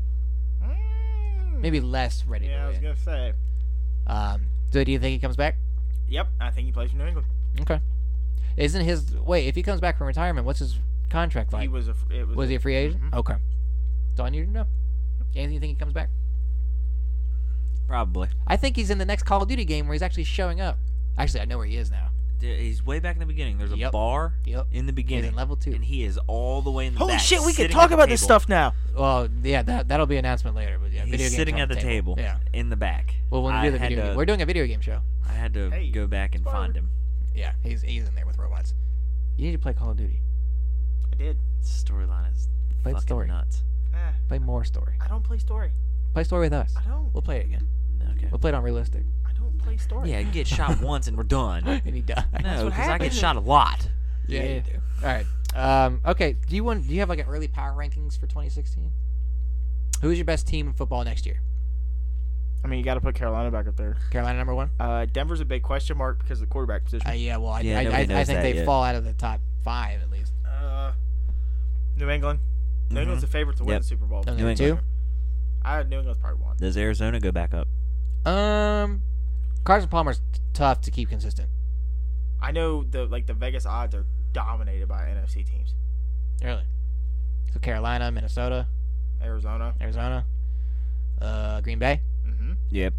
S2: Maybe less ready
S1: Yeah, I
S2: to
S1: was
S2: win.
S1: gonna say.
S2: Um. So do you think he comes back?
S1: Yep, I think he plays for New England.
S2: Okay. Isn't his wait? If he comes back from retirement, what's his contract like?
S1: he was a. It was,
S2: Was he a free agent?
S1: Mhm.
S2: Okay. That's all I need to know. Anything you think he comes back?
S3: Probably.
S2: I think he's in the next Call of Duty game where he's actually showing up. Actually, I know where he is now.
S3: D- He's way back in the beginning. There's a
S2: Yep.
S3: bar
S2: Yep.
S3: in the
S2: He's
S3: beginning.
S2: in level two.
S3: And he is all the way in the
S1: Holy
S3: back.
S1: shit, we can
S3: sitting
S1: talk
S3: at the
S1: about this
S3: table.
S1: stuff now.
S2: Well, yeah, that that'll be an announcement later. But yeah,
S3: He's
S2: video games
S3: sitting
S2: on
S3: at the table,
S2: Yeah.
S3: in the back.
S2: Well, when we
S3: I
S2: do the
S3: had
S2: video,
S3: to-
S2: game, we're doing a video game show.
S3: I had to
S1: Hey,
S3: go back and
S1: spoiler.
S3: find him.
S2: Yeah, he's he's in there with robots. You need to play Call of Duty.
S1: I did.
S3: Storyline is
S2: Play the
S3: fucking
S2: story.
S3: nuts.
S1: Nah,
S2: Play more story.
S1: I don't play story.
S2: Play story with us.
S1: I don't.
S2: We'll play it again.
S3: Okay.
S2: We'll play it on realistic.
S1: I don't play story.
S3: Yeah, get shot once and we're done.
S2: and he dies.
S3: No,
S1: what
S3: because I get
S1: happens.
S3: shot a lot.
S2: Yeah,
S1: Yeah.
S2: you do. All right. Um, okay. Do you want? Do you have like an early power rankings for twenty sixteen? Who's your best team in football next year?
S1: I mean, you got to put Carolina back up there.
S2: Carolina number one.
S1: Uh, Denver's a big question mark because of the quarterback position.
S2: Uh, yeah. Well, I
S3: Yeah,
S2: I,
S3: nobody
S2: I, I
S3: knows
S2: think
S3: that
S2: they
S3: yet.
S2: fall out of the top five at least.
S1: Uh, New England. New
S3: Mhm.
S1: England's the favorite to win
S3: Yep.
S1: the Super Bowl.
S2: Don't
S3: New
S2: they
S3: England.
S2: two?
S1: I had New England's probably one.
S3: Does Arizona go back up?
S2: Um, Carson Palmer's t- tough to keep consistent.
S1: I know the like the Vegas odds are dominated by N F C teams.
S2: Really. So Carolina, Minnesota,
S1: Arizona.
S2: Arizona, uh, Green Bay.
S1: Mm-hmm.
S3: Yep.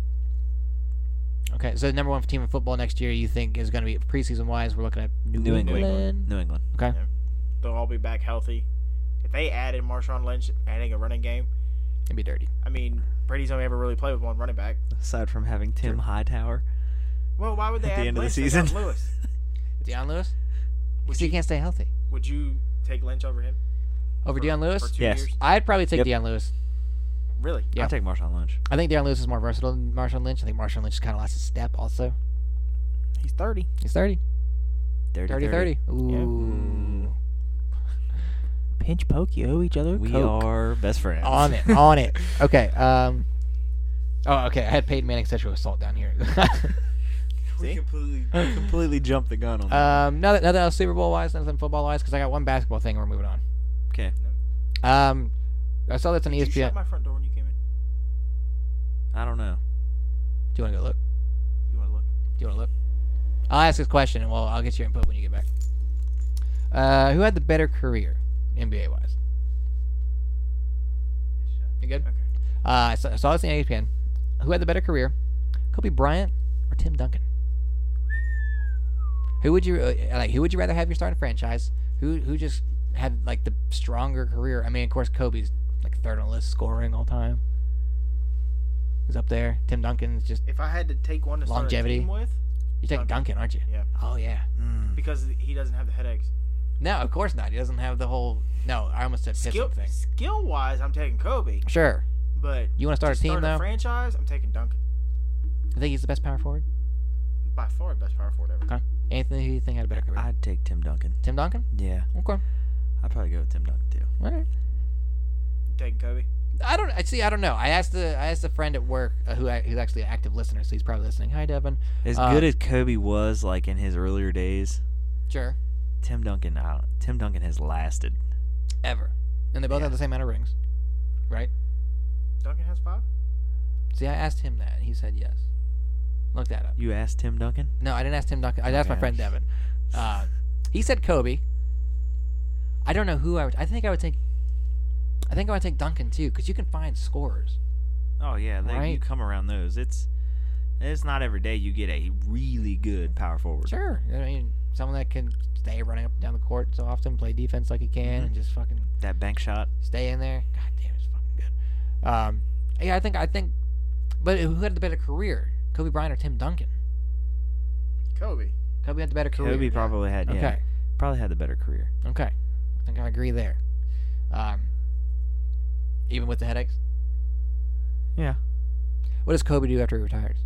S2: Okay, so the number one team in football next year, you think is going to be preseason wise? We're looking at New,
S3: New
S2: England.
S3: England. New England.
S2: Okay.
S1: They'll all be back healthy. If they added Marshawn Lynch, adding a running game,
S2: It'd be dirty.
S1: I mean, Brady's only ever really played with one running back.
S3: Aside from having Tim
S1: True.
S3: Hightower.
S1: Well, why would they
S3: At the
S1: add
S3: end of the
S1: Lynch? They got
S3: season.
S1: Lewis.
S2: Deion Lewis.
S1: Would
S2: Because he
S1: you,
S2: can't stay healthy.
S1: would you take Lynch over him?
S2: Over
S1: for-
S2: Deion Lewis.
S1: For two
S3: Yes.
S1: years?
S2: I'd probably take
S3: Yep.
S2: Deion Lewis.
S1: Really?
S2: Yeah.
S3: I'll take Marshawn Lynch.
S2: I think Deion Lewis is more versatile than Marshawn Lynch. I think Marshawn Lynch kind of lost his step also.
S1: He's thirty.
S2: He's thirty.
S3: Dirty
S2: thirty thirty. Ooh.
S1: Pinch poke, you owe each other.
S3: We
S1: Coke.
S3: are best friends.
S2: On it. On it. Okay. Um. Oh, okay. I had Peyton Manning sexual assault down here.
S3: We
S1: See?
S3: completely, completely jumped the gun on that.
S2: um. Nothing, nothing else Super Bowl wise. Nothing football wise. Because I got one basketball thing. We're moving on.
S3: Okay.
S2: Um. I saw that's on
S1: Did
S2: E S P
S1: you
S2: N.
S1: shut my front door when you came in?
S3: I don't know.
S2: Do you want to go look?
S1: You want to look?
S2: Do you want to look? I'll ask this question and well, I'll get your input when you get back. Uh, who had the better career, N B A wise? You good?
S1: Okay.
S2: Uh, I saw, I saw this on E S P N. Who had the better career, Kobe Bryant or Tim Duncan? Who would you uh, like? Who would you rather have your starting franchise? Who who just had like the stronger career? I mean, of course, Kobe's like third on the list scoring all time. He's up there. Tim Duncan's just
S1: If I had to take one to start
S2: Longevity.
S1: a team with,
S2: you're taking
S1: Duncan.
S2: Duncan, aren't you?
S1: Yeah.
S2: Oh yeah.
S1: because he doesn't have the headaches.
S2: No, of course not. He doesn't have the whole. No, I almost said
S1: Skill,
S2: pissing thing.
S1: skill wise, I'm taking Kobe,
S2: Sure.
S1: but
S2: You want to start
S1: to
S2: a team
S1: start
S2: though?
S1: a franchise, I'm taking Duncan.
S2: I think he's the best power forward.
S1: By far, the best power forward ever.
S2: Okay. Anthony, who do you think had a better career?
S3: I'd take Tim Duncan.
S2: Tim Duncan.
S3: Yeah.
S2: Okay.
S3: I'd probably go with Tim Duncan too.
S2: All right.
S1: Taking Kobe.
S2: I don't. I see. I don't know. I asked the. I asked a friend at work uh, who I, who's actually an active listener, so he's probably listening. Hi, Devin.
S3: As
S2: Uh,
S3: good as Kobe was, like in his earlier days,
S2: Sure.
S3: Tim Duncan, I don't, Tim Duncan has lasted.
S2: Ever. And they both
S3: Yeah.
S2: have the same amount of rings, right?
S1: Duncan has five.
S2: See, I asked him that, and he said yes. Look that up.
S3: You asked Tim Duncan?
S2: No, I didn't ask Tim Duncan. I asked my
S3: Okay.
S2: friend Devin. Uh, he said Kobe. I don't know who I would. I think I would take. I think I would take Duncan too, because you can find scorers.
S3: Oh yeah, they, you
S2: Right.
S3: come around those. It's it's not every day you get a really good power forward.
S2: Sure, I mean someone that can stay running up and down the court so often, play defense like he can,
S3: Mhm.
S2: and just fucking
S3: That bank shot.
S2: stay in there. God damn, it's fucking good. Um, yeah, I think I think, but who had the better career, Kobe Bryant or Tim Duncan?
S1: Kobe.
S2: Kobe had the better career.
S3: Kobe probably had yeah,
S2: Okay.
S3: probably had the better career.
S2: Okay, I think I agree there. Um, even with the headaches.
S3: Yeah.
S2: What does Kobe do after he retires?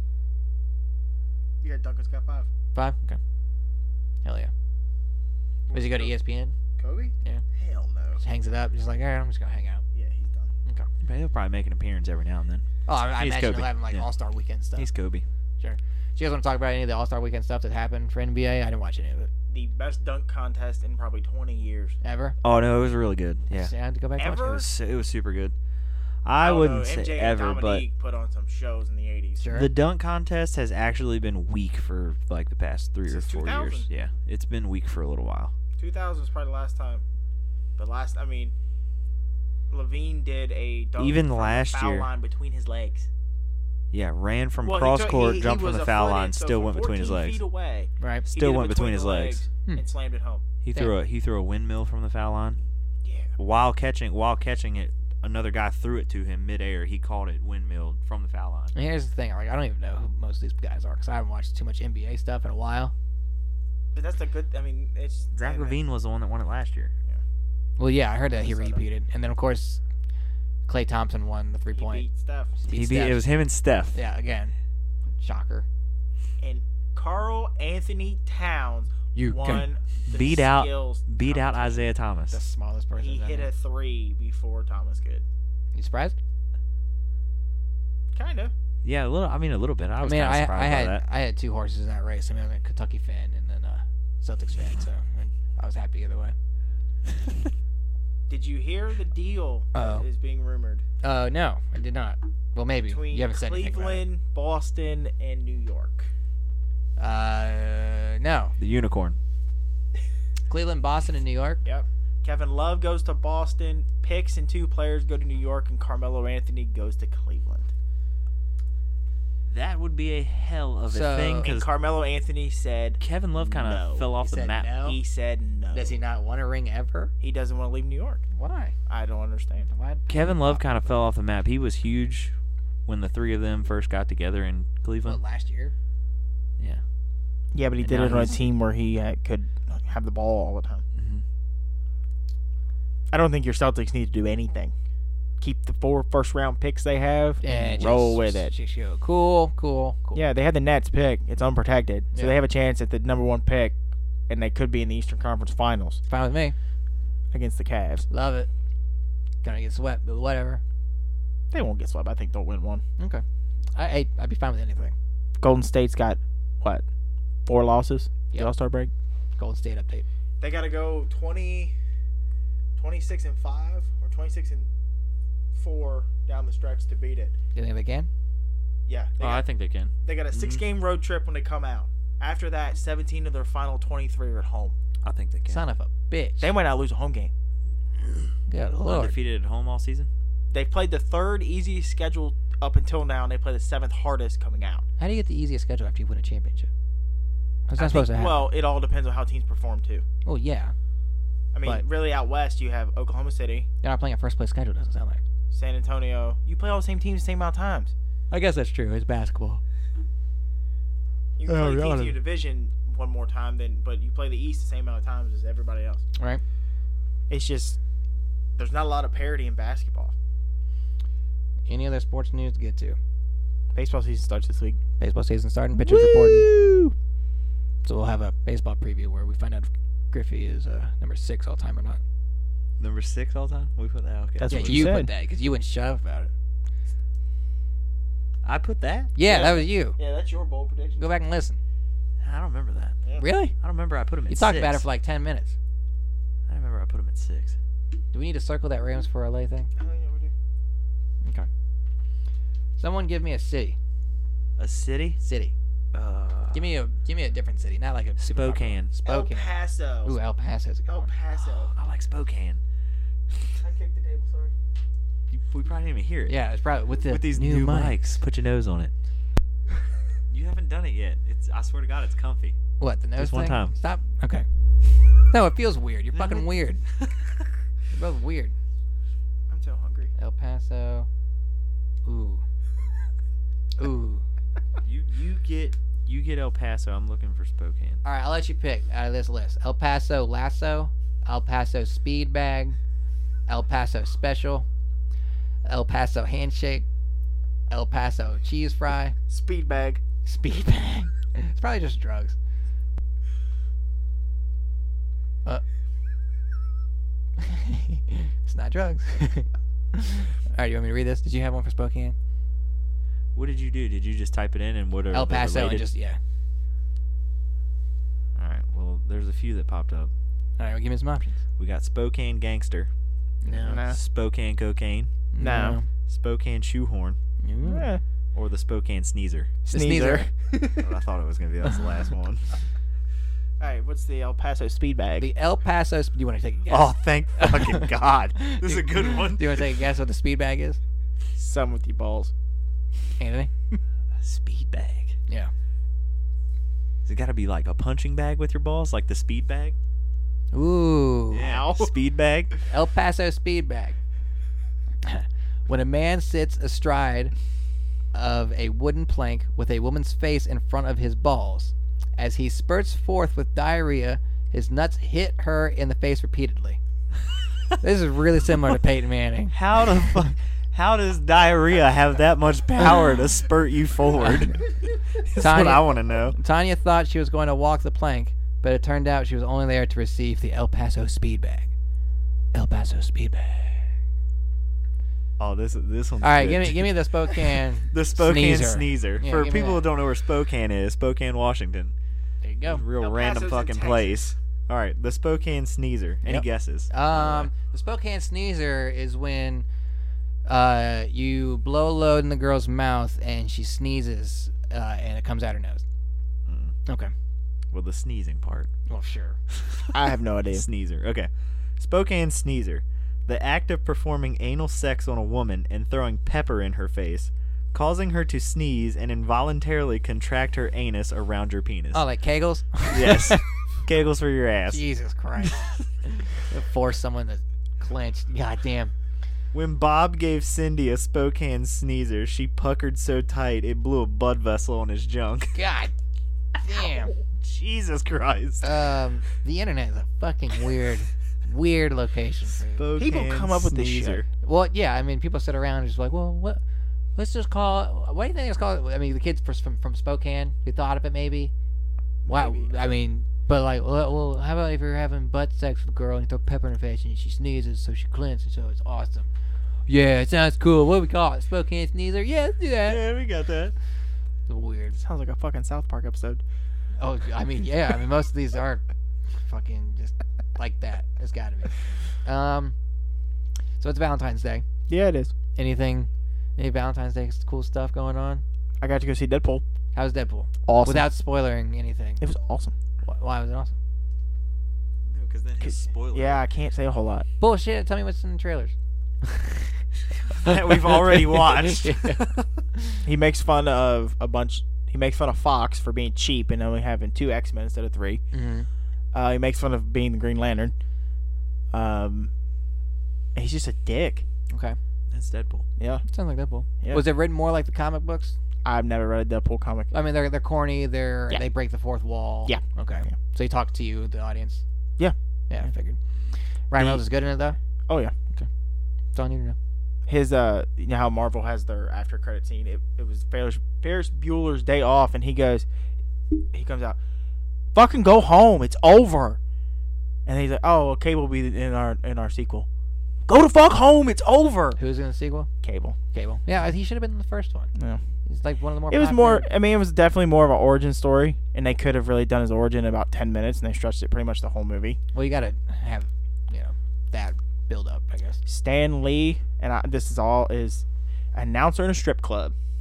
S1: Yeah, Duncan's got five.
S2: Five? Okay. Hell yeah. Does he go to E S P N?
S1: Kobe?
S2: Yeah.
S1: Hell no.
S2: Just hangs it up. Just like, all right, I'm just going to hang out.
S1: Yeah, he's done.
S2: Okay.
S3: But he'll probably make an appearance every now and then.
S2: Oh, I, I
S3: He's
S2: imagine
S3: Kobe.
S2: he'll have like
S3: Yeah.
S2: All-Star Weekend stuff.
S3: He's Kobe.
S2: Sure. Do you guys want to talk about any of the All-Star Weekend stuff that happened for N B A? I didn't watch any of it.
S1: The best dunk contest in probably twenty years.
S2: Ever?
S3: Oh no, it was really good. Yeah.
S2: So I had to go back and watch
S3: It
S1: Ever?
S3: was su- it was super good. I,
S1: don't
S3: wouldn't
S1: know,
S3: say
S1: M J
S3: ever,
S1: and
S3: but
S1: Dominique put on some shows in the eighties.
S2: it. Sure.
S3: the dunk contest has actually been weak for like the past three
S1: Since
S3: or four
S1: two thousand.
S3: years. Yeah, it's been weak for a little while.
S1: two thousand was probably the last time. But last, I mean, Levine did a dunk
S3: Even
S1: from the
S3: last
S1: foul
S3: year.
S1: line between his legs.
S3: Yeah, ran from
S1: Well, he
S3: cross
S1: took-
S3: court,
S1: he- he
S3: jumped from
S1: was
S3: the
S1: a
S3: foul
S1: foot
S3: line,
S1: in, so
S3: still
S1: from
S3: went between his
S1: fourteen
S3: legs.
S1: feet away,
S2: Right.
S1: he
S3: Still
S1: did it
S3: went between his
S1: the
S3: legs.
S2: Hmm.
S1: and slammed it home.
S3: He threw a he threw a windmill from the foul line
S1: Yeah.
S3: while catching while catching it. Another guy threw it to him midair. He caught it windmilled from the foul line.
S2: And here's the thing. Like, I don't even know who most of these guys are because I haven't watched too much N B A stuff in a while.
S1: But that's the good. I mean, it's
S3: Zach
S1: and-
S3: Levine was the one that won it last year.
S2: Well, yeah, I heard that he
S1: Minnesota.
S2: repeated. And then, of course, Klay Thompson won the
S1: He
S2: three-point.
S1: beat Steph.
S3: He beat
S2: Steph.
S3: it was him and Steph.
S2: Yeah, again. Shocker.
S1: And Carl Anthony Towns
S2: You
S1: won
S2: can
S1: the
S3: beat out-
S1: skills
S3: Beat out
S1: competition.
S3: Isaiah
S2: the
S3: Thomas.
S2: smallest person.
S1: He hit a three before Thomas could.
S2: You surprised?
S1: Kinda.
S3: Yeah, a little. I mean, a little bit. I
S2: I
S3: was
S2: mean,
S3: kind of
S2: I,
S3: surprised
S2: I
S3: by
S2: had
S3: that.
S2: I had two horses in that race. I mean, I'm a Kentucky fan and then a Celtics fan, so I was happy either way.
S1: Did you hear the deal
S2: Uh-oh.
S1: that is being rumored
S2: Uh, no, I did not. Well, maybe
S1: between
S2: you haven't said anything about it.
S1: Cleveland, Boston, and New York?
S2: Uh, no.
S3: The unicorn.
S2: Cleveland, Boston, and New York.
S1: Yep. Kevin Love goes to Boston. Picks and two players go to New York, and Carmelo Anthony goes to Cleveland.
S3: That would be a hell of a
S2: So-
S3: thing
S1: And
S3: because
S1: Carmelo Anthony said
S3: Kevin Love kind of
S1: No.
S3: fell off
S2: He
S3: the
S2: said
S3: map.
S2: no.
S1: he said no.
S2: Does he not want a ring ever?
S1: He doesn't want to leave New York.
S2: Why?
S1: I don't understand.
S2: Why?
S3: Kevin Love kind of fell off the map. He was huge when the three of them first got together in
S2: What,
S3: Cleveland.
S2: last year?
S3: Yeah.
S1: Yeah, but he
S3: And
S1: did
S3: now
S1: it on a
S3: he's-
S1: team where he uh, could have the ball all the time.
S3: hmm
S1: I don't think your Celtics need to do anything. Keep the four first round picks they have and
S2: Yeah,
S1: roll
S2: just-
S1: with it.
S2: Just go, cool, cool, cool.
S1: Yeah, they had the Nets pick. It's unprotected. So
S2: Yeah.
S1: they have a chance at the number one pick, and they could be in the Eastern Conference Finals
S2: Fine with me.
S1: against the Cavs.
S2: Love it. Gonna get swept, but whatever.
S1: They won't get swept. I think they'll win one.
S2: Okay. I, I I'd be fine with anything.
S1: Golden State's got, what, four losses? The
S2: Yep.
S1: All-Star break?
S2: Golden State update. They
S1: They got to go twenty, twenty-six and five or twenty-six and four down the stretch to beat it.
S2: You think they can?
S1: Yeah. They
S3: Oh,
S1: got,
S3: I think they can.
S1: they got a six-game road trip when they come out. After that, seventeen of their final twenty-three are at home.
S3: I think they can.
S2: Son of a bitch.
S1: They might not lose a home game.
S2: Good lord.
S3: Undefeated at home all season.
S1: They've played the third easiest schedule up until now, and they play the seventh hardest coming out.
S2: How do you get the easiest schedule after you win a championship? That's
S1: I
S2: not supposed to
S1: think-
S2: happen.
S1: Well, it all depends on how teams perform too.
S2: well, yeah.
S1: I mean,
S2: But-
S1: really, out west you have Oklahoma City,
S2: They're not playing a first place schedule, doesn't sound like.
S1: San Antonio. You play all the same teams the same amount of times.
S2: I guess that's true. It's basketball.
S1: You can
S2: Oh,
S1: play the teams
S2: God.
S1: in your division one more time, then, but you play the East the same amount of times as everybody else.
S2: Right?
S1: It's just there's not a lot of parity in basketball.
S2: Any other sports news to get to?
S1: Baseball season starts this week.
S2: Baseball season starting. Pitchers reporting. So we'll have a baseball preview where we find out if Griffey is uh, number six all time or not.
S3: Number six all time. We put that. Okay.
S1: That's
S2: yeah,
S1: what
S2: you
S1: you
S2: put
S1: said.
S2: that because you wouldn't shut up about it.
S3: I put that.
S2: Yeah,
S1: Yeah.
S2: that was you.
S1: Yeah, that's your bold prediction.
S2: Go back and listen.
S3: I don't remember that.
S1: Yeah.
S2: Really?
S3: I don't remember. I put him at
S2: You
S3: six.
S2: talked about it for like ten minutes.
S3: I remember I put him at six.
S2: Do we need to circle that Rams for L A thing?
S1: Oh, yeah, we do.
S2: Okay. Someone give me a city.
S3: A city?
S2: City.
S3: Uh,
S2: Give me a give me a different city, not like a super
S3: Spokane.
S2: popular-
S1: El
S2: Spokane.
S1: Paso.
S2: Ooh, El Paso's a good
S1: El
S2: one.
S1: Paso.
S3: I like Spokane.
S1: I kicked the table, sorry.
S3: You, we probably didn't even hear it.
S2: Yeah, it's probably with the
S3: With these
S2: new,
S3: new,
S2: mic.
S3: mics. Put your nose on it. You haven't done it yet. It's. I swear to God, it's comfy.
S2: What, the nose
S3: Just one
S2: thing?
S3: time.
S2: Stop. Okay. No, it feels weird. You're fucking weird. You're both weird.
S1: I'm so hungry.
S2: El Paso. Ooh. Ooh.
S3: you you get you get El Paso. I'm looking for Spokane.
S2: All right, I'll let you pick out of this list. El Paso Lasso, El Paso Speed Bag, El Paso Special, El Paso Handshake, El Paso Cheese Fry,
S1: Speed bag.
S2: Speed Bag. It's probably just drugs. Uh. It's not drugs. All right, you want me to read this? Did you have one for Spokane?
S3: What did you do? Did you just type it in and what are
S2: El
S3: they
S2: Paso and
S3: related?
S2: just yeah.
S3: All right. Well, there's a few that popped up.
S2: All right, well, give me some options.
S3: We got Spokane Gangster,
S2: No.
S1: No.
S3: Spokane Cocaine,
S1: No.
S3: Spokane Shoehorn,
S2: No.
S1: Yeah.
S3: or the Spokane Sneezer.
S2: The sneezer.
S3: But I thought it was gonna be that was the last one.
S1: Alright, what's the El Paso speed bag?
S2: The El Paso. Do you want to take a guess?
S3: Oh, thank fucking God! This is a good one.
S2: Do you want to take a guess what the speed bag is,
S1: Some with your balls.
S2: Anthony?
S3: A speed bag.
S2: Yeah.
S3: Has it got to be like a punching bag with your balls, like the speed bag?
S2: Ooh.
S1: Ow.
S3: Speed bag.
S2: El Paso speed bag. When a man sits astride of a wooden plank with a woman's face in front of his balls, as he spurts forth with diarrhea, his nuts hit her in the face repeatedly. This is really similar to Peyton Manning.
S3: How the fuck? How does diarrhea have that much power to spurt you forward? That's
S2: Tanya-
S3: what I want to know.
S2: Tanya thought she was going to walk the plank, but it turned out she was only there to receive the El Paso speed bag. El Paso speed bag.
S3: Oh, this this one's
S2: All right,
S3: good.
S2: give me give me the Spokane.
S3: the Spokane
S2: sneezer.
S3: Sneezer.
S2: Yeah,
S3: For
S2: give me
S3: people
S2: that.
S3: who don't know where Spokane is, Spokane, Washington.
S2: There you
S3: A
S2: go.
S3: real
S1: El
S3: random
S1: Paso's in
S3: fucking
S1: Texas.
S3: place. All right, the Spokane Sneezer. Any
S2: Yep.
S3: guesses?
S2: Um, the Spokane sneezer is when uh you blow a load in the girl's mouth and she sneezes uh, and it comes out her nose.
S3: Mm.
S2: Okay.
S3: Well, the sneezing part.
S2: Well, sure.
S1: I have no idea.
S3: Sneezer. Okay. Spokane Sneezer. The act of performing anal sex on a woman and throwing pepper in her face, causing her to sneeze and involuntarily contract her anus around your penis.
S2: Oh, like Kegels?
S3: Yes. Kegels for your ass.
S2: Jesus Christ. Force someone to clench. Goddamn.
S3: When Bob gave Cindy a Spokane Sneezer, she puckered so tight it blew a blood vessel on his junk.
S2: God damn.
S3: Jesus Christ.
S2: Um, the internet is a fucking weird, weird location. For
S3: Spokane
S1: People come up with this shit.
S3: Sneezer.
S2: Well, yeah, I mean, people sit around and just like, well, what? Let's just call it. What do you think it's called? I mean, the kids from from Spokane. You thought of it, maybe? Wow.
S1: Maybe.
S2: I mean, but like, well, well, how about if you're having butt sex with a girl and you throw pepper in her face and she sneezes, so she cleanses, so it's awesome. Yeah, it sounds cool. What do we call it? Spokane Sneezer? Yeah, let's do that.
S3: Yeah, we got that.
S2: It's weird.
S1: Sounds like a fucking South Park episode.
S2: Oh, I mean, yeah. I mean, most of these are fucking just like that. It's got to be. Um, so it's Valentine's Day.
S1: Yeah, it is.
S2: Anything? Any Valentine's Day cool stuff going on?
S1: I got to go see Deadpool.
S2: How's Deadpool?
S1: Awesome.
S2: Without spoiling anything.
S1: It was awesome.
S2: Wh- Why was it awesome?
S3: No, because then his spoiler.
S1: Yeah, I can't say a whole lot.
S2: Bullshit. Tell me what's in the trailers.
S3: That we've already watched.
S1: He makes fun of a bunch. He makes fun of Fox for being cheap and only having two X-Men instead of three.
S2: Mm-hmm.
S1: Uh, he makes fun of being the Green Lantern. Um, and he's just a dick.
S2: Okay.
S3: That's Deadpool.
S1: Yeah,
S2: Sounds like Deadpool.
S1: Yeah.
S2: Was it written more like the comic books?
S1: I've never read a Deadpool comic.
S2: I mean, they're they're corny. They're
S1: Yeah.
S2: they break the fourth wall.
S1: Yeah.
S2: Okay.
S1: Yeah.
S2: So he talked to you, the audience.
S1: Yeah.
S2: Yeah, I figured. Ryan
S1: The-
S2: Reynolds is good in it though.
S1: Oh yeah,
S2: That's all I need to know.
S1: his uh, you know how Marvel has their after credit scene. It, it was Ferris, Ferris Bueller's Day Off, and he goes, he comes out, fucking go home, it's over. And he's like, oh, well, Cable will be in our in our sequel. Go to fuck home, it's over.
S2: Who's in the sequel?
S1: Cable.
S2: Cable. Yeah, he should have been in the first one.
S1: Yeah.
S2: He's like one of the more.
S1: It was
S2: popular-
S1: more. I mean, it was definitely more of an origin story, and they could have really done his origin in about ten minutes, and they stretched it pretty much the whole movie.
S2: Well, you gotta have, you know, that build up, I guess.
S1: Stan Lee, and I, this is all is announcer in a strip club.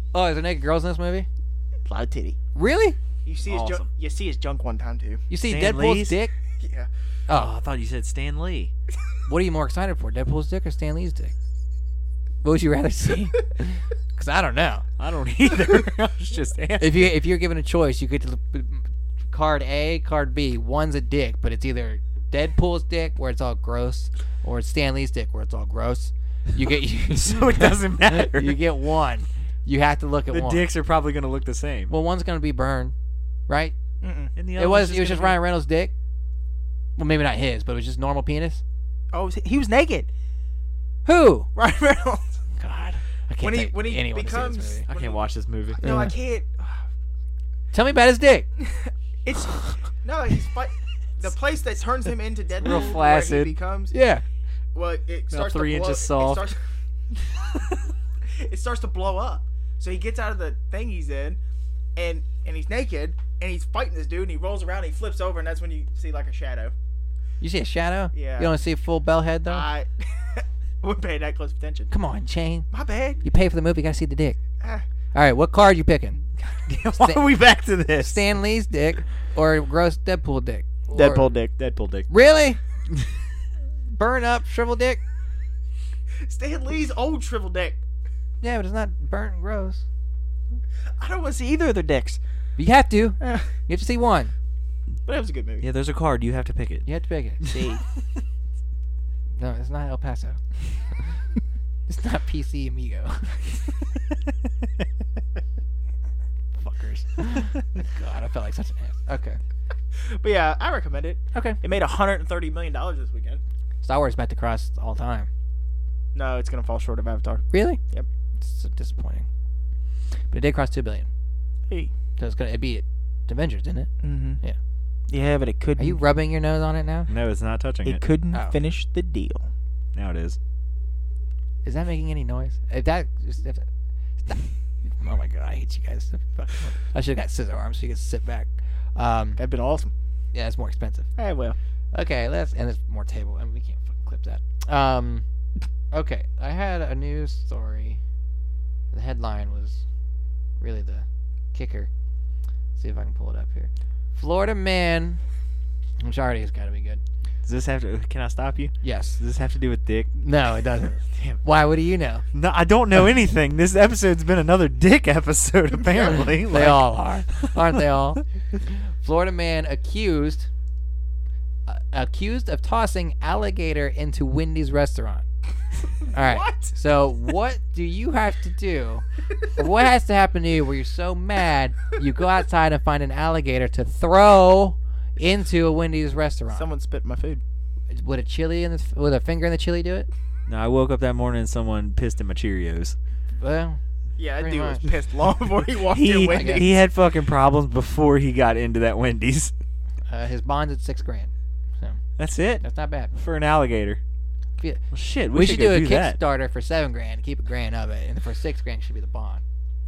S2: Oh, is there naked girls in this movie?
S1: A lot of titty.
S2: Really?
S1: You see his
S3: Awesome.
S1: junk. You see his junk one time too.
S2: You see
S3: Stan
S2: Deadpool's
S3: Lee's?
S2: dick?
S1: Yeah.
S3: Oh,
S2: Oh,
S3: I thought you said Stan Lee.
S2: what are you more excited for, Deadpool's dick or Stan Lee's dick? What would you rather see? Because I don't know.
S3: I don't either. I was just asking.
S2: If you if you're given a choice, you get to card A, card B. One's a dick, but it's either Deadpool's dick where it's all gross, or it's Stan Lee's dick where it's all gross. You get you,
S3: So it doesn't matter.
S2: You get one. You have to look at
S3: The
S2: one.
S3: dicks are probably going to look the same.
S2: Well, one's gonna be burned, right?
S1: Mm-mm.
S3: And the
S2: It
S3: other
S2: was
S3: one's
S2: it was just
S3: gonna be-
S2: Ryan Reynolds' dick. Well, maybe not his, but it was just normal penis.
S1: Oh, he was naked.
S2: Who?
S1: Ryan Reynolds.
S2: God, I can't
S1: When he
S2: take
S1: when he
S2: anyone to see
S1: becomes.
S2: this movie.
S3: I can't watch this movie.
S1: No, I
S2: Yeah.
S1: can't.
S2: Tell me about his dick.
S1: It's no. He's fight. The place that turns him into Deadpool,
S3: Real
S1: where he
S3: flaccid.
S1: becomes.
S2: Yeah.
S1: Well, it starts
S3: three
S1: to blow,
S3: inches
S1: it
S3: soft.
S1: starts- It starts to blow up. So he gets out of the thing he's in, and and he's naked, and he's fighting this dude, and he rolls around, and he flips over, and that's when you see like a shadow.
S2: You see a shadow?
S1: Yeah.
S2: You don't see a full bell head though.
S1: I wouldn't pay that close attention.
S2: Come on, Shane.
S1: My bad.
S2: You pay for the movie, you gotta see the dick.
S1: Ah,
S2: All right, what card you picking?
S3: Why are we back to this?
S2: Stan Lee's dick or gross Deadpool dick? Or-
S1: dick.
S3: Deadpool dick.
S2: Really? Burn up, shrivel dick?
S1: Stan Lee's old shriveled dick.
S2: Yeah, but it's not burnt and gross.
S1: I don't want to see either of their dicks.
S2: You have to.
S1: Eh,
S2: You have to see one.
S1: but it was a good movie.
S3: Yeah, there's a card. You have to pick it.
S2: You have to pick it.
S1: See.
S2: No, it's not El Paso. It's not P C Amigo. Fuckers. God, I felt like such an ass. Okay.
S1: But yeah, I recommend it.
S2: Okay.
S1: It made one hundred thirty million dollars this weekend.
S2: Star Wars about to cross all time.
S1: No, it's gonna fall short of Avatar.
S2: Really?
S1: Yep.
S2: It's so disappointing. But it did cross two billion.
S1: Hey.
S2: So it's gonna it beat Avengers, didn't it?
S1: Mm-hmm.
S2: Yeah.
S1: Yeah, but it couldn't.
S2: Are you rubbing your nose on it now?
S3: No, it's not touching
S1: It
S3: it.
S1: couldn't
S2: Oh.
S1: finish the deal.
S3: Now it is.
S2: Is that making any noise? If that, just, if, stop. Oh my god, I hate you guys. Fucking- I should have got scissor arms so you could sit back. Um,
S1: That'd been awesome.
S2: yeah, it's more expensive.
S1: Hey, well.
S2: Okay, let's and there's more table, and we can't fucking clip that. Um, okay, I had a news story. The headline was really the kicker. See if I can pull it up here. Florida man, which already has got to be good.
S3: Does this have to? Can I stop you?
S2: Yes.
S3: Does this have to do with dick?
S2: No, it doesn't.
S3: Damn.
S2: Why? What do you know?
S3: No, I don't know anything. This episode's been another dick episode, apparently.
S2: They
S3: Like-
S2: all are, aren't they all? Florida man accused uh, accused of tossing alligator into Wendy's restaurant. All right.
S1: What?
S2: So what do you have to do? Or what has to happen to you where you're so mad you go outside and find an alligator to throw into a Wendy's restaurant?
S1: Someone spit my food.
S2: Would a chili in the would a finger in the chili do it?
S3: No, I woke up that morning and someone pissed in my Cheerios.
S2: Well,
S1: Yeah, that
S2: Pretty
S1: dude was
S2: much.
S1: pissed long before he walked
S3: He
S1: in Wendy's.
S3: he had fucking problems before he got into that Wendy's.
S2: uh, his bond's at six grand. So
S3: That's it
S2: that's not bad.
S3: for an alligator.
S2: Yeah.
S3: Well, shit, we,
S2: We,
S3: should,
S2: should
S3: go
S2: do a
S3: do that
S2: Kickstarter for seven grand, keep a grand of it, and for six grand should be the bond.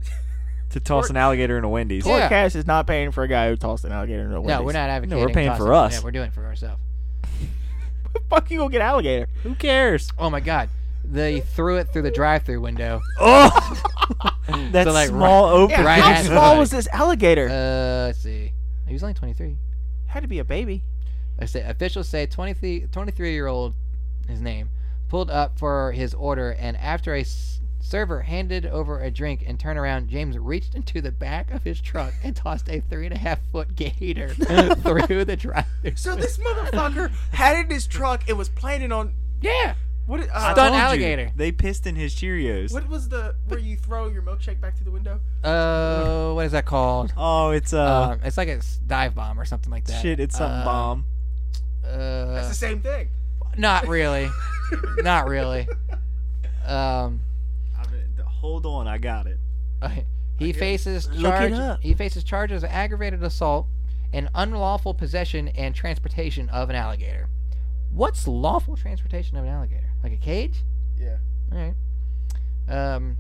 S3: to toss an alligator in a Wendy's.
S2: Yeah.
S1: Forecast is not paying for a guy who tossed an alligator into a Wendy's.
S2: No, we're not advocating.
S3: paying
S2: tossing
S3: for
S2: it.
S3: us.
S2: Yeah, we're doing it for ourselves.
S1: Where the fuck you gonna get alligator?
S3: Who cares?
S2: Oh my god, they threw it through the drive-through window.
S3: Oh, that
S2: So, like,
S3: small
S2: right-
S3: open.
S1: Yeah,
S2: Right
S1: how
S2: at-
S1: small was this alligator?
S2: Uh, let's see. He was only twenty-three.
S1: Had to be a baby.
S2: I say officials say twenty-three, twenty-three-year-old, his name, pulled up for his order, and after a s- server handed over a drink and turned around, James reached into the back of his truck and tossed a three and a half foot gator through the drive-through.
S1: So this motherfucker had it in his truck and was planning on
S2: Yeah.
S1: what? Uh,
S3: I
S2: Stunt
S3: told you,
S2: alligator.
S3: They pissed in his Cheerios.
S1: what was the where you throw your milkshake back through the window?
S2: Uh, what is that called?
S3: Oh, it's uh,
S2: Um, it's like a s- dive bomb or something like that.
S3: shit. It's something
S2: Uh,
S3: bomb.
S1: That's
S2: Uh,
S1: the same thing.
S2: not really. Not really. Um,
S3: I mean, th- hold on, I got it.
S2: he faces
S1: Look it
S2: charge.
S1: up.
S2: He faces charges of aggravated assault and unlawful possession and transportation of an alligator. What's lawful transportation of an alligator? Like a cage?
S1: Yeah.
S2: All right. Um.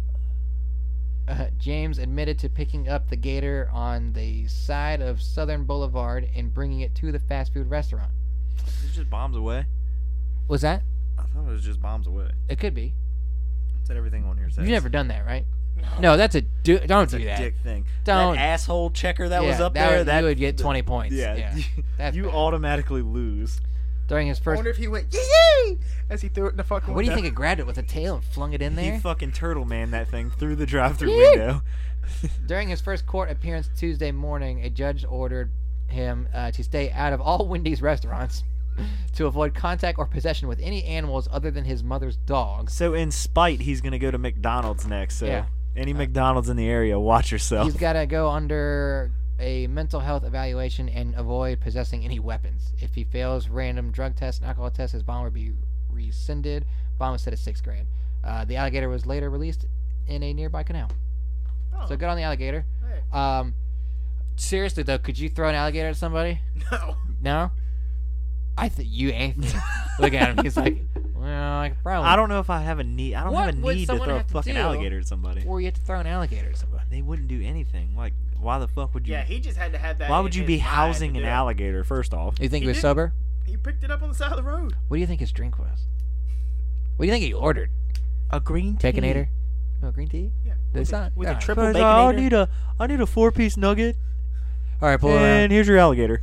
S2: Uh, James admitted to picking up the gator on the side of Southern Boulevard and bringing it to the fast food restaurant.
S3: It's just bombs away.
S2: Was that?
S3: I thought it was just bombs away.
S2: It could be.
S3: That's what everything on here says.
S2: You've never done that, right? No, that's a du- don't
S3: It's
S2: do
S3: a
S2: that.
S3: dick thing.
S2: Don't.
S3: That asshole checker that
S2: Yeah,
S3: was up
S2: that
S3: there.
S2: would-
S3: that
S2: you would get twenty points. Yeah, that's
S3: you
S2: bad.
S3: automatically lose.
S2: During his
S1: I
S2: first,
S1: wonder if he went yee yee as he threw it in the fucking.
S2: what do you
S1: window.
S2: think it grabbed it with a tail and flung it in there?
S3: He fucking turtle man that thing through the drive-through
S2: Yeet.
S3: window.
S2: During his first court appearance Tuesday morning, a judge ordered him uh, to stay out of all Wendy's restaurants to avoid contact or possession with any animals other than his mother's dogs.
S3: So in spite, he's gonna go to McDonald's next. So
S2: Yeah.
S3: any McDonald's in the area, watch yourself.
S2: He's got to go under a mental health evaluation and avoid possessing any weapons. If he fails random drug tests and alcohol tests, his bond will be rescinded. Bond was set at six grand. Uh, the alligator was later released in a nearby canal.
S1: Oh,
S2: So good on the alligator.
S1: hey.
S2: Um, seriously though, could you throw an alligator at somebody?
S1: No.
S2: No. I think you, Anthony. Look at him. He's like, well, I could probably.
S3: I don't know if I have a need. I don't
S2: What
S3: have a
S2: would
S3: need to
S2: someone
S3: throw a
S2: have to
S3: fucking
S2: do?
S3: alligator at somebody.
S2: Or you have to throw an alligator at somebody.
S3: They wouldn't do anything. Like, why the fuck would you?
S1: Yeah, he just had to have that.
S3: why
S1: in
S3: would you
S1: his
S3: be
S1: mind
S3: housing
S1: to
S3: an
S1: do it.
S3: alligator? First off,
S2: You think
S1: He
S2: he was
S1: did.
S2: sober?
S1: He picked it up on the side of the road.
S2: What do you think his drink was? What do you think he ordered?
S1: A green tea.
S2: Baconator? Oh, green tea?
S1: Yeah.
S2: They
S1: With a,
S2: saw-
S1: with
S2: yeah.
S1: a triple
S3: Guys,
S1: baconator.
S3: I need a I need a four piece nugget,
S2: All right, pull it around.
S3: and here's your alligator.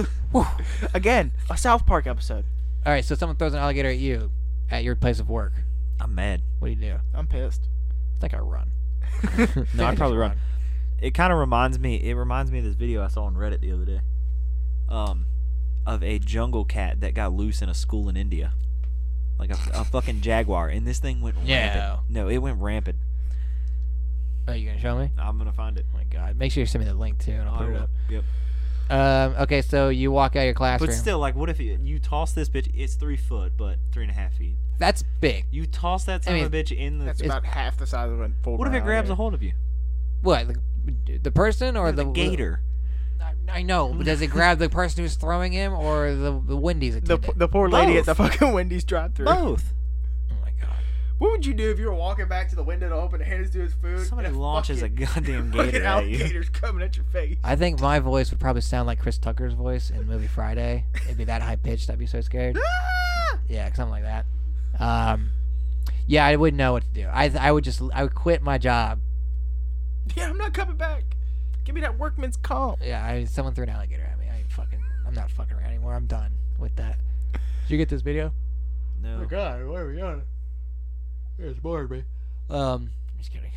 S1: Again, a South Park episode.
S2: All right, so someone throws an alligator at you at your place of work.
S3: I'm mad.
S2: What do you do?
S1: I'm pissed.
S2: I think I run.
S3: No,
S2: I
S3: I'd probably
S2: just
S3: run. It kind of reminds me. It reminds me of this video I saw on Reddit the other day, um, of a jungle cat that got loose in a school in India, like a, a fucking jaguar, and this thing went
S2: Yeah.
S3: rampant. No, it went rampant.
S2: Are you gonna show me?
S3: I'm gonna find it.
S2: Oh my god! Make sure you send me the link too, and I'll put it up.
S3: Yep.
S2: Um, okay, so you walk out of your classroom.
S3: But still, like, what if you, you toss this bitch? It's three foot, but three and a half feet.
S2: That's big.
S3: You toss that son
S2: I
S3: of a bitch in the.
S1: That's
S2: It's-
S1: about half the size of a full.
S3: what if it grabs a hold of you?
S2: What? The, the person or
S3: the,
S2: the
S3: gator?
S2: I, I know, but does it grab the person who's throwing him or the the Wendy's
S1: The,
S2: attendant?
S1: the poor lady at the
S3: Both.
S1: fucking Wendy's drive-through.
S3: Both.
S2: Oh my god!
S1: What would you do if you were walking back to the window to open hands to his food?
S3: Somebody
S1: and
S3: launches a
S1: fucking,
S3: goddamn
S1: fucking
S3: gator at you.
S1: alligator's coming at your face.
S2: I think my voice would probably sound like Chris Tucker's voice in the movie Friday. It'd be that high pitched. I'd be so scared.
S1: Ah!
S2: Yeah, something like that. Um, yeah, I wouldn't know what to do. I I would just I would quit my job.
S1: Yeah, I'm not coming back. Give me that workman's comp.
S2: Yeah, I someone threw an alligator at me. I ain't fucking. I'm not fucking around anymore. I'm done with that. Did you get this video?
S3: No.
S2: God, why are we on it? It's bored me. Um, just kidding.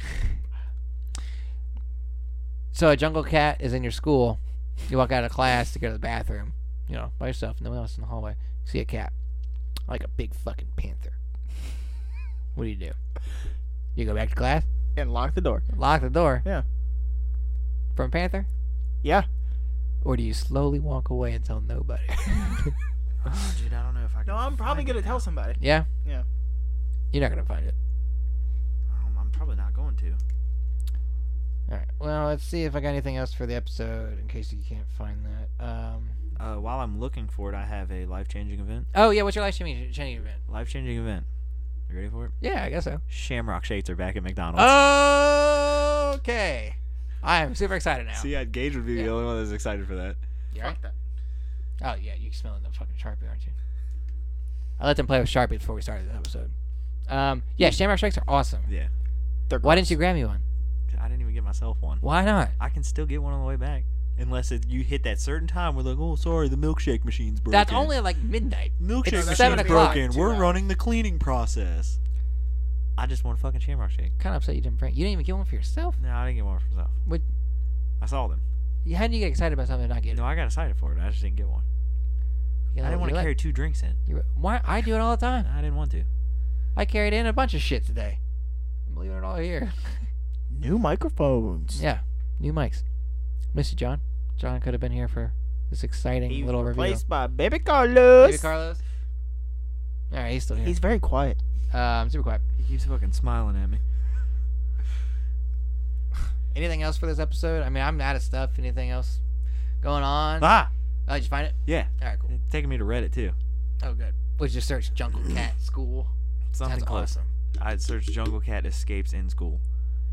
S2: So a jungle cat is in your school. You walk out of class to go to the bathroom. You know, by yourself, no one else in the hallway. You see a cat, like a big fucking panther. What do you do? You go back to class,
S1: And lock the door.
S2: lock the door.
S1: Yeah.
S2: From a panther,
S1: Yeah.
S2: or do you slowly walk away and tell nobody?
S3: Oh, dude, I don't know if I can.
S1: No, I'm probably
S3: find
S1: gonna
S3: it
S1: tell
S3: now.
S1: somebody.
S2: Yeah.
S1: Yeah.
S2: You're not gonna find it.
S3: Um, I'm probably not going to.
S2: All right. Well, let's see if I got anything else for the episode in case you can't find that. Um.
S3: Uh, while I'm looking for it, I have a life-changing event.
S2: Oh yeah, what's your life changing changing event?
S3: Life-changing event. You ready for it?
S2: Yeah, I guess so.
S3: Shamrock Shakes are back at McDonald's.
S2: Okay. I am super excited now.
S3: See, I'd Gage would be
S2: Yeah.
S3: the only one that's excited for that.
S2: You alright?
S1: Fuck that.
S2: Oh yeah, you smelling the fucking Sharpie, aren't you? I let them play with Sharpie before we started the episode. Um, yeah, Shamrock Shakes are awesome.
S3: Yeah.
S1: They're
S2: Why
S1: gross.
S2: didn't you grab me one?
S3: I didn't even get myself one.
S2: Why not?
S3: I can still get one on the way back. Unless it, you hit that certain time where like, oh, sorry, the milkshake machine's broken.
S2: That's only at like midnight.
S3: milkshake
S2: it's
S3: machine's
S2: seven o'clock.
S3: broken.
S1: Two
S3: We're
S1: hours.
S3: running the cleaning process. I just want a fucking Shamrock Shake.
S2: Kind of upset you didn't bring. You didn't even get one for yourself.
S3: No, I didn't get one for myself.
S2: What?
S3: I saw them.
S2: You- How did you get excited about something and not get it?
S3: No, I got excited for it. I just didn't get one.
S2: You
S3: I
S2: know,
S3: didn't want to
S2: you're
S3: carry
S2: like-
S3: two drinks in.
S2: you're- Why? I do it all the time.
S3: I didn't want to.
S2: I carried in a bunch of shit today. I'm leaving it all here.
S1: New microphones.
S2: Yeah, new mics. Miss you, John. John could have been here for this exciting
S1: He's
S2: little review.
S1: replaced by Baby Carlos.
S2: Baby Carlos. All right, he's still here.
S1: He's very quiet.
S2: um super quiet.
S3: He keeps fucking smiling at me.
S2: Anything else for this episode? I mean, I'm out of stuff. Anything else going on?
S3: Ah!
S2: Oh, did you find it?
S3: Yeah.
S2: All right, cool.
S3: It's taking me to Reddit, too.
S2: Oh, good. Let's just search Jungle Cat School.
S3: Something
S2: That's
S3: close.
S2: awesome.
S3: I'd search Jungle Cat escapes in school.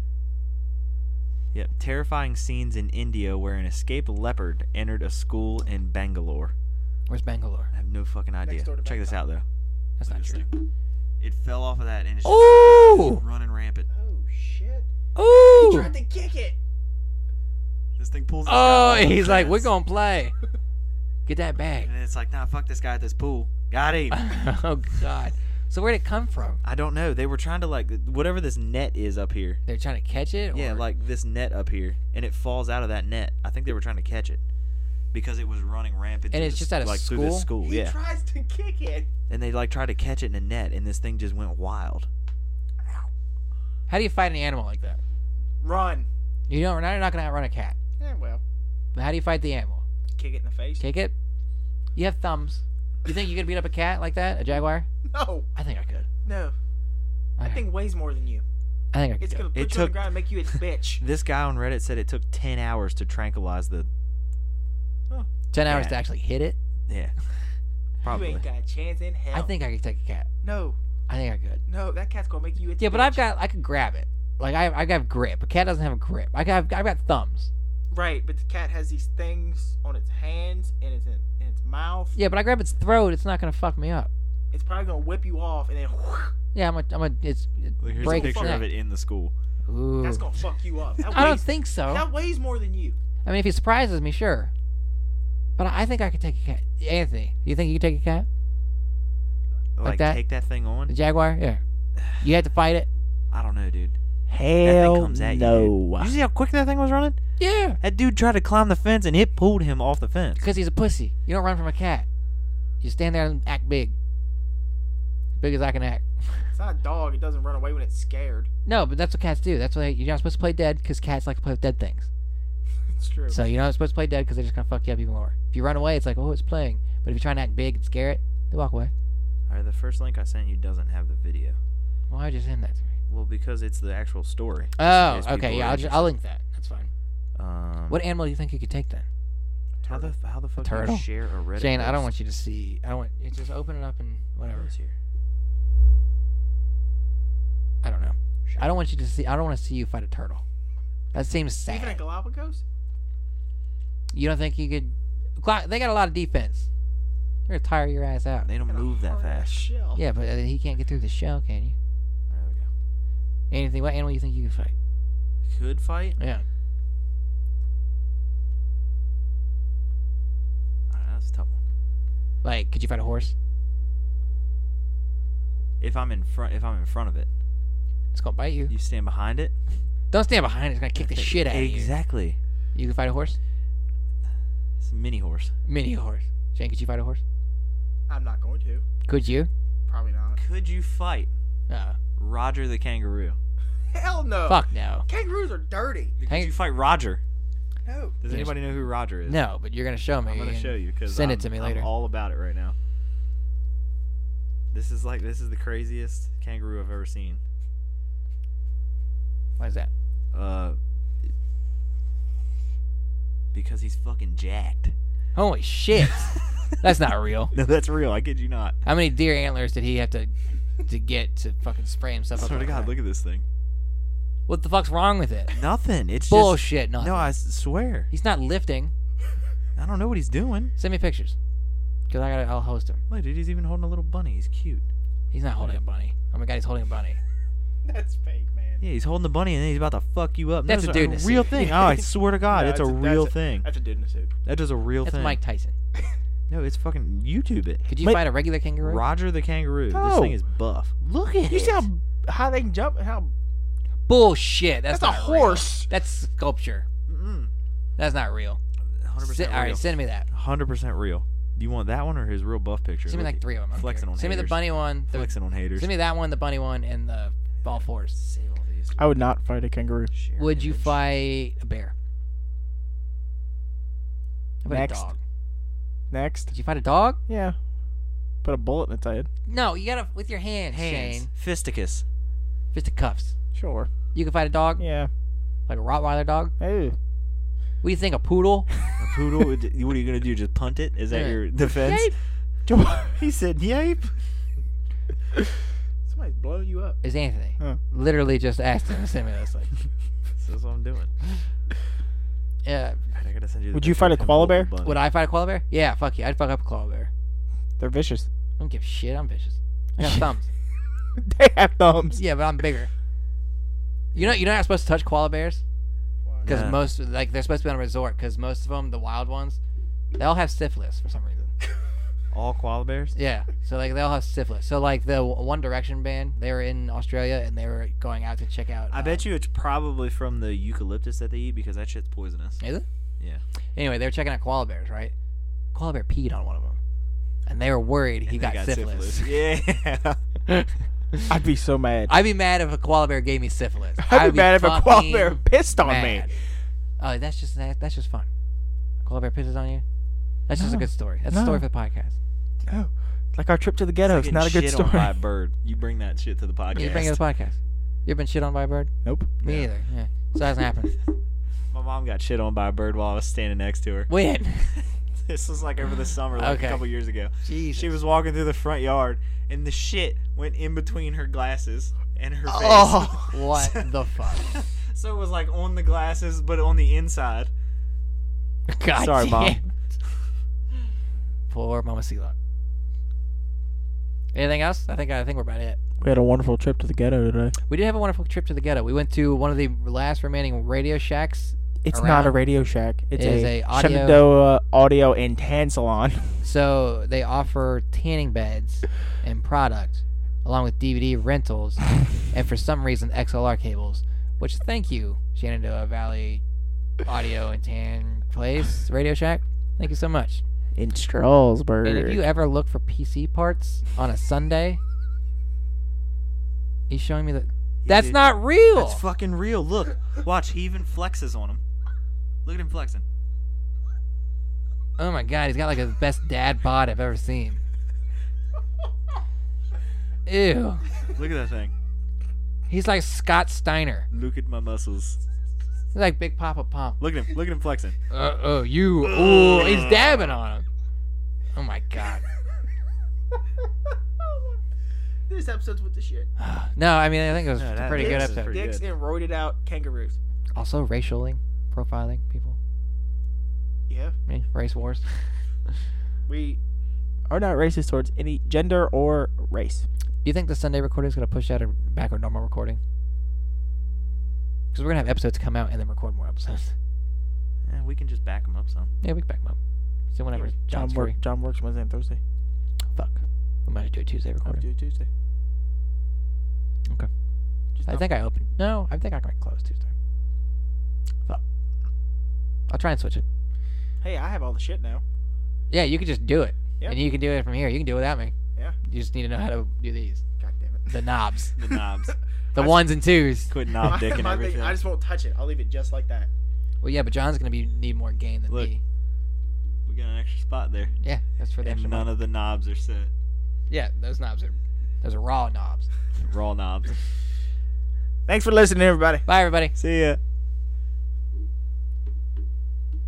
S3: Yep. Terrifying scenes in India where an escaped leopard entered a school in Bangalore.
S2: Where's Bangalore?
S3: I have no fucking idea.
S1: door to
S3: Check this out, though.
S2: That's
S3: Look
S2: not
S3: at this
S2: true.
S3: thing. It fell off of that and it's just
S2: Oh!
S3: running rampant.
S1: Oh shit.
S2: Ooh.
S1: He tried to kick it.
S3: This thing pulls. This
S2: Oh,
S3: guy off the
S2: he's like, we're
S3: fence.
S2: gonna play. Get that bag.
S3: And it's like, nah, fuck this guy at this pool. Got him.
S2: Oh God. So where'd it come from?
S3: I don't know. They were trying to like whatever this net is up here.
S2: They're trying to catch it.
S3: Yeah,
S2: or-
S3: like this net up here, and it falls out of that net. I think they were trying to catch it because it was running rampant.
S2: And
S3: through
S2: it's
S3: the
S2: just
S3: s-
S2: at a
S3: like through this
S2: school?
S3: school.
S1: He
S3: Yeah,
S1: tries to kick it.
S3: and they like tried to catch it in a net, and this thing just went wild.
S2: How do you fight an animal like that?
S1: Run.
S2: You don't. Now you're not gonna outrun a cat.
S1: Yeah, well,
S2: But how do you fight the animal?
S1: kick it in the face.
S2: Kick it. You have thumbs. You think you could beat up a cat like that? A jaguar?
S1: No,
S2: I think I could.
S1: no. That thing weighs more than you.
S2: I think I could.
S1: It's
S2: do
S1: gonna
S2: it.
S1: put
S3: It
S1: you on the
S3: took-
S1: ground and make you its bitch.
S3: This guy on Reddit said it took ten hours to tranquilize the.
S2: Ten hours
S3: cat.
S2: to actually hit it.
S3: Yeah,
S1: You
S3: probably.
S1: ain't got a chance in hell.
S2: I think I could take a cat.
S1: No,
S2: I think I could.
S1: no, that cat's gonna make you its
S2: Yeah,
S1: bitch.
S2: but I've got. I could grab it. Like I, I got grip. A cat doesn't have a grip. I got. I've got thumbs.
S1: Right, but the cat has these things on its hands and its in, in its mouth.
S2: Yeah, but I grab its throat. It's not gonna fuck me up.
S1: It's probably gonna whip you off and then
S2: Yeah, I'm a. I'm a. It's. It
S3: Look, here's
S2: break
S3: a
S2: its
S3: picture of
S2: neck.
S3: it in the school.
S2: Ooh.
S1: that's gonna fuck you up. That
S2: I don't
S1: weighs-
S2: think so.
S1: That weighs more than you.
S2: I mean, if he surprises me, sure. But I I think I could take a cat. Anthony, you think you could take a cat?
S3: Like,
S2: that?
S3: take that thing
S2: The
S3: on.
S2: jaguar? Yeah. You had to fight it.
S3: I don't know, dude.
S1: Hell
S3: That thing comes at you. Dude. You see how quick that thing was running?
S2: Yeah.
S3: That dude tried to climb the fence and it pulled him off the fence.
S2: Because he's a pussy. You don't run from a cat. You stand there and act big. Big as I can act.
S1: It's not a dog. It doesn't run away when it's scared.
S2: No, but that's what cats do. That's why you're not supposed to play dead because cats like to play with dead things.
S1: It's true.
S2: So you're not supposed to play dead because they're just gonna fuck you up even more. If you run away, it's like, oh, it's playing. But if you try and act big and scare it, they walk away.
S3: Alright, the first link I sent you doesn't have the video.
S2: Why would you send that to me?
S3: Well, because it's the actual story.
S2: Oh,
S3: Just in case
S2: okay,
S3: people
S2: yeah,
S3: are
S2: I'll, just, I'll
S3: interested.
S2: link that. That's fine.
S3: Um,
S2: What animal do you think you could take then?
S3: How the how the fuck do
S2: turtle?
S3: you share a Reddit?
S2: Shane, I don't
S3: post?
S2: want you to see. I don't want you just open it up and whatever.
S3: Who's here?
S2: I don't know. I don't want you to see. I don't want to see you fight a turtle. That seems
S1: Even at
S2: sad.
S1: Galapagos?
S2: You don't think you could? Gla- They got a lot of defense. They're gonna tire your ass out.
S3: They don't move that
S1: Hard-ass
S3: fast.
S1: Shell.
S2: Yeah, but uh, he can't get through the shell, can you?
S3: There we go.
S2: Anything? What animal you think you could fight?
S3: Could fight?
S2: Yeah.
S3: Alright, that's a tough one.
S2: Like, could you fight a horse?
S3: If I'm in front, if I'm in front of it,
S2: It's gonna bite you.
S3: you stand behind it.
S2: Don't stand behind it. It's gonna kick the shit out of you.
S3: Exactly.
S2: You can fight a horse?
S3: It's a mini horse.
S2: Mini horse. Shane, could you fight a horse?
S1: I'm not going to.
S2: Could you?
S1: Probably not.
S3: Could you fight
S2: Uh,
S3: Roger the kangaroo?
S1: Hell no.
S2: fuck no.
S1: Kangaroos are dirty.
S3: Could
S2: Hang-
S3: you fight Roger?
S1: No.
S3: Does
S2: Yes.
S3: anybody know who Roger is?
S2: No, but you're gonna show me.
S3: I'm gonna
S2: and
S3: show you because
S2: send
S3: I'm,
S2: it to me
S3: I'm
S2: later.
S3: all about it right now. This is like this is the craziest kangaroo I've ever seen.
S2: Why is that?
S3: Uh, because he's fucking jacked.
S2: Holy shit. That's not real.
S3: No, that's real. I kid you not.
S2: How many deer antlers did he have to to get to fucking spray himself up?
S3: Swear to
S2: like
S3: God,
S2: that?
S3: look at this thing.
S2: What the fuck's wrong with it?
S3: Nothing. It's
S2: Bullshit.
S3: just
S2: Nothing.
S3: no. I s- swear.
S2: He's not lifting.
S3: I don't know what he's doing.
S2: Send me pictures. Cause I gotta. I'll host him.
S3: Look, dude, he's even holding a little bunny. He's cute.
S2: He's not holding a bunny. Oh my god, he's holding a bunny.
S1: That's fake, man.
S3: Yeah, he's holding the bunny and then he's about to fuck you up. No,
S2: That's
S3: it's
S2: a dude in a
S3: real
S2: suit.
S3: thing. Oh, I swear to God,
S1: No,
S3: it's a
S1: that's a-
S3: real
S1: that's a-
S3: thing.
S1: That's a dude in a suit.
S3: That is a real
S2: That's
S3: thing.
S2: Mike Tyson.
S3: No, it's fucking YouTube it.
S2: Could you
S1: Mate-
S2: fight a regular kangaroo?
S3: Roger the kangaroo. This
S1: No.
S3: thing is buff. Look at
S1: You
S3: it.
S1: see how how they can jump and how
S2: Bullshit. That's,
S1: that's, a
S2: not real.
S1: horse.
S2: That's sculpture.
S3: Mm-mm.
S2: That's not real.
S3: one hundred
S2: Se-
S3: percent
S2: all
S3: real.
S2: right, send me that.
S3: one hundred percent real. Do you want that one or his real buff picture?
S2: Send me
S3: Look
S2: like
S3: at-
S2: three of them. I don't
S3: flexing
S2: care.
S3: on
S2: Send me the
S3: haters.
S2: bunny one. The,
S3: Flexing on haters.
S2: send me that one, the bunny one, and the ball fours.
S3: Save all these.
S1: I would not fight a kangaroo.
S3: Share
S2: Would you
S3: image.
S2: fight a bear? How about
S1: Next.
S2: a dog?
S1: Next.
S2: Did you fight a dog?
S1: Yeah. Put a bullet in its head.
S2: No, you gotta with your hands,
S3: Hands.
S2: Shane.
S3: Fisticus.
S2: Fisticuffs.
S1: Sure.
S2: You can fight a dog,
S1: Yeah.
S2: like a Rottweiler dog.
S1: Hey.
S2: What do you think, a poodle?
S3: A poodle. What are you gonna do? Just punt it? Is that
S2: Yeah.
S3: your defense?
S2: Yape.
S3: He said, "Yape."
S1: Somebody's blowing you up.
S2: Is Anthony?
S1: Huh.
S2: Literally just asked him to send me this. Like,
S3: That's what I'm doing.
S2: yeah.
S3: I gotta send you. the
S1: Would you
S3: picture
S1: fight
S3: of
S1: a
S3: him
S1: koala
S3: holding
S1: bear?
S3: the bunny.
S2: Would I fight a koala bear? Yeah, fuck you. I'd fuck up a koala bear.
S1: They're vicious.
S2: I don't give a shit. I'm vicious. I got thumbs.
S1: They have thumbs.
S2: Yeah, but I'm bigger. You know, you're not supposed to touch koala bears because
S3: Yeah.
S2: most, like, they're supposed to be on a resort because most of them, the wild ones, they all have syphilis for some reason.
S3: All koala bears?
S2: Yeah, so like they all have syphilis. So like the One Direction band, they were in Australia and they were going out to check out.
S3: I bet you it's probably from the eucalyptus that they eat because that shit's poisonous.
S2: Is it?
S3: Yeah.
S2: Anyway, they were checking out koala bears, right? Koala bear peed on one of them, and they were worried he
S3: And
S2: got,
S3: they
S2: syphilis.
S3: Yeah.
S1: I'd be so mad.
S2: I'd be mad if a koala bear gave me syphilis.
S1: I'd be mad if a koala bear
S2: fucking
S1: pissed on me.
S2: mad. Oh, that's just that, that's just fun. Koala bear pisses on you. That's just a
S1: No.
S2: good story. That's
S1: No.
S2: a story for the podcast.
S1: No. Like our trip to the ghetto. It's not a good
S3: shit
S1: story.
S3: on by a bird. You bring that shit to the podcast.
S2: You bring it to the podcast. You ever been shit on by a bird?
S1: Nope.
S2: Me
S3: Yeah.
S2: either. Yeah. So that hasn't happened.
S3: My mom got shit on by a bird while I was standing next to her.
S2: When?
S3: This was like over the summer, like
S2: Okay.
S3: a couple years ago.
S2: Jesus.
S3: She was walking through the front yard, and the shit went in between her glasses and her face.
S1: Oh.
S2: What the fuck?
S3: So it was like on the glasses, but on the inside.
S2: God
S3: Sorry, Mom.
S2: damn. Poor Mama Sealock. Anything else? I think I think we're about it.
S1: We had a wonderful trip to the ghetto today.
S2: We did have a wonderful trip to the ghetto. We went to one of the last remaining Radio Shacks.
S1: It's
S2: around.
S1: not a Radio Shack. It's
S2: It is
S1: a,
S2: a audio-
S1: Shenandoah Audio and Tan Salon.
S2: So they offer tanning beds and product, along with D V D rentals, and for some reason X L R cables. Which thank you, Shenandoah Valley Audio and Tan Place Radio Shack. Thank you so much.
S1: In Strasburg.
S2: And if you ever look for P C parts on a Sunday, he's showing me that that's
S3: did.
S2: not real.
S3: That's fucking real. Look, watch. He even flexes on him. Look at him flexing.
S2: Oh my god, he's got like the best dad bod I've ever seen. Ew.
S3: Look at that thing.
S2: He's like Scott Steiner.
S3: Look at my muscles.
S2: He's like Big Papa Pump.
S3: Look at him. Look at him flexing.
S2: Uh oh, you. Ooh, he's dabbing on him. Oh my god.
S1: There's episodes with the shit.
S2: No, I mean, I think it was
S3: No,
S2: a
S3: that-
S2: pretty good
S3: this is
S2: episode.
S3: pretty
S1: Dicks
S3: good.
S1: and roided out kangaroos.
S2: Also, racialing, profiling people.
S1: Yeah.
S2: Me, race wars.
S1: We are not racist towards any gender or race.
S2: Do you think the Sunday recording is going to push out a back our normal recording? Because we're going to have episodes come out and then record more episodes.
S3: Yeah, we can just back him up some.
S2: Yeah, we can back them up. So whenever
S1: John
S2: John's
S1: work.
S2: free.
S1: John works Wednesday and Thursday.
S2: Fuck. We might do a Tuesday
S1: I'll
S2: recording.
S1: do it Tuesday.
S2: Okay.
S1: Just
S2: I
S1: don't-
S2: think I opened. No, I think I can close Tuesday. Fuck. I'll try and switch it.
S1: Hey, I have all the shit now.
S2: Yeah, you can just do it.
S1: Yeah.
S2: And you can do it from here. You can do it without me.
S1: Yeah.
S2: You just need to know how to do these.
S1: God damn it.
S2: The knobs.
S3: The knobs.
S2: The
S1: I-
S2: ones and twos.
S3: Quit knob dick and
S1: My thing-
S3: everything.
S1: I just won't touch it. I'll leave it just like that.
S2: Well, yeah, but John's going to be need more gain than
S3: Look.
S2: me.
S3: We got an extra spot there.
S2: Yeah, that's for the
S3: And
S2: extra
S3: none
S2: money.
S3: of the knobs are set.
S2: Yeah, those knobs are those are raw knobs.
S3: Raw knobs.
S1: Thanks for listening, everybody.
S2: Bye, everybody.
S3: See ya.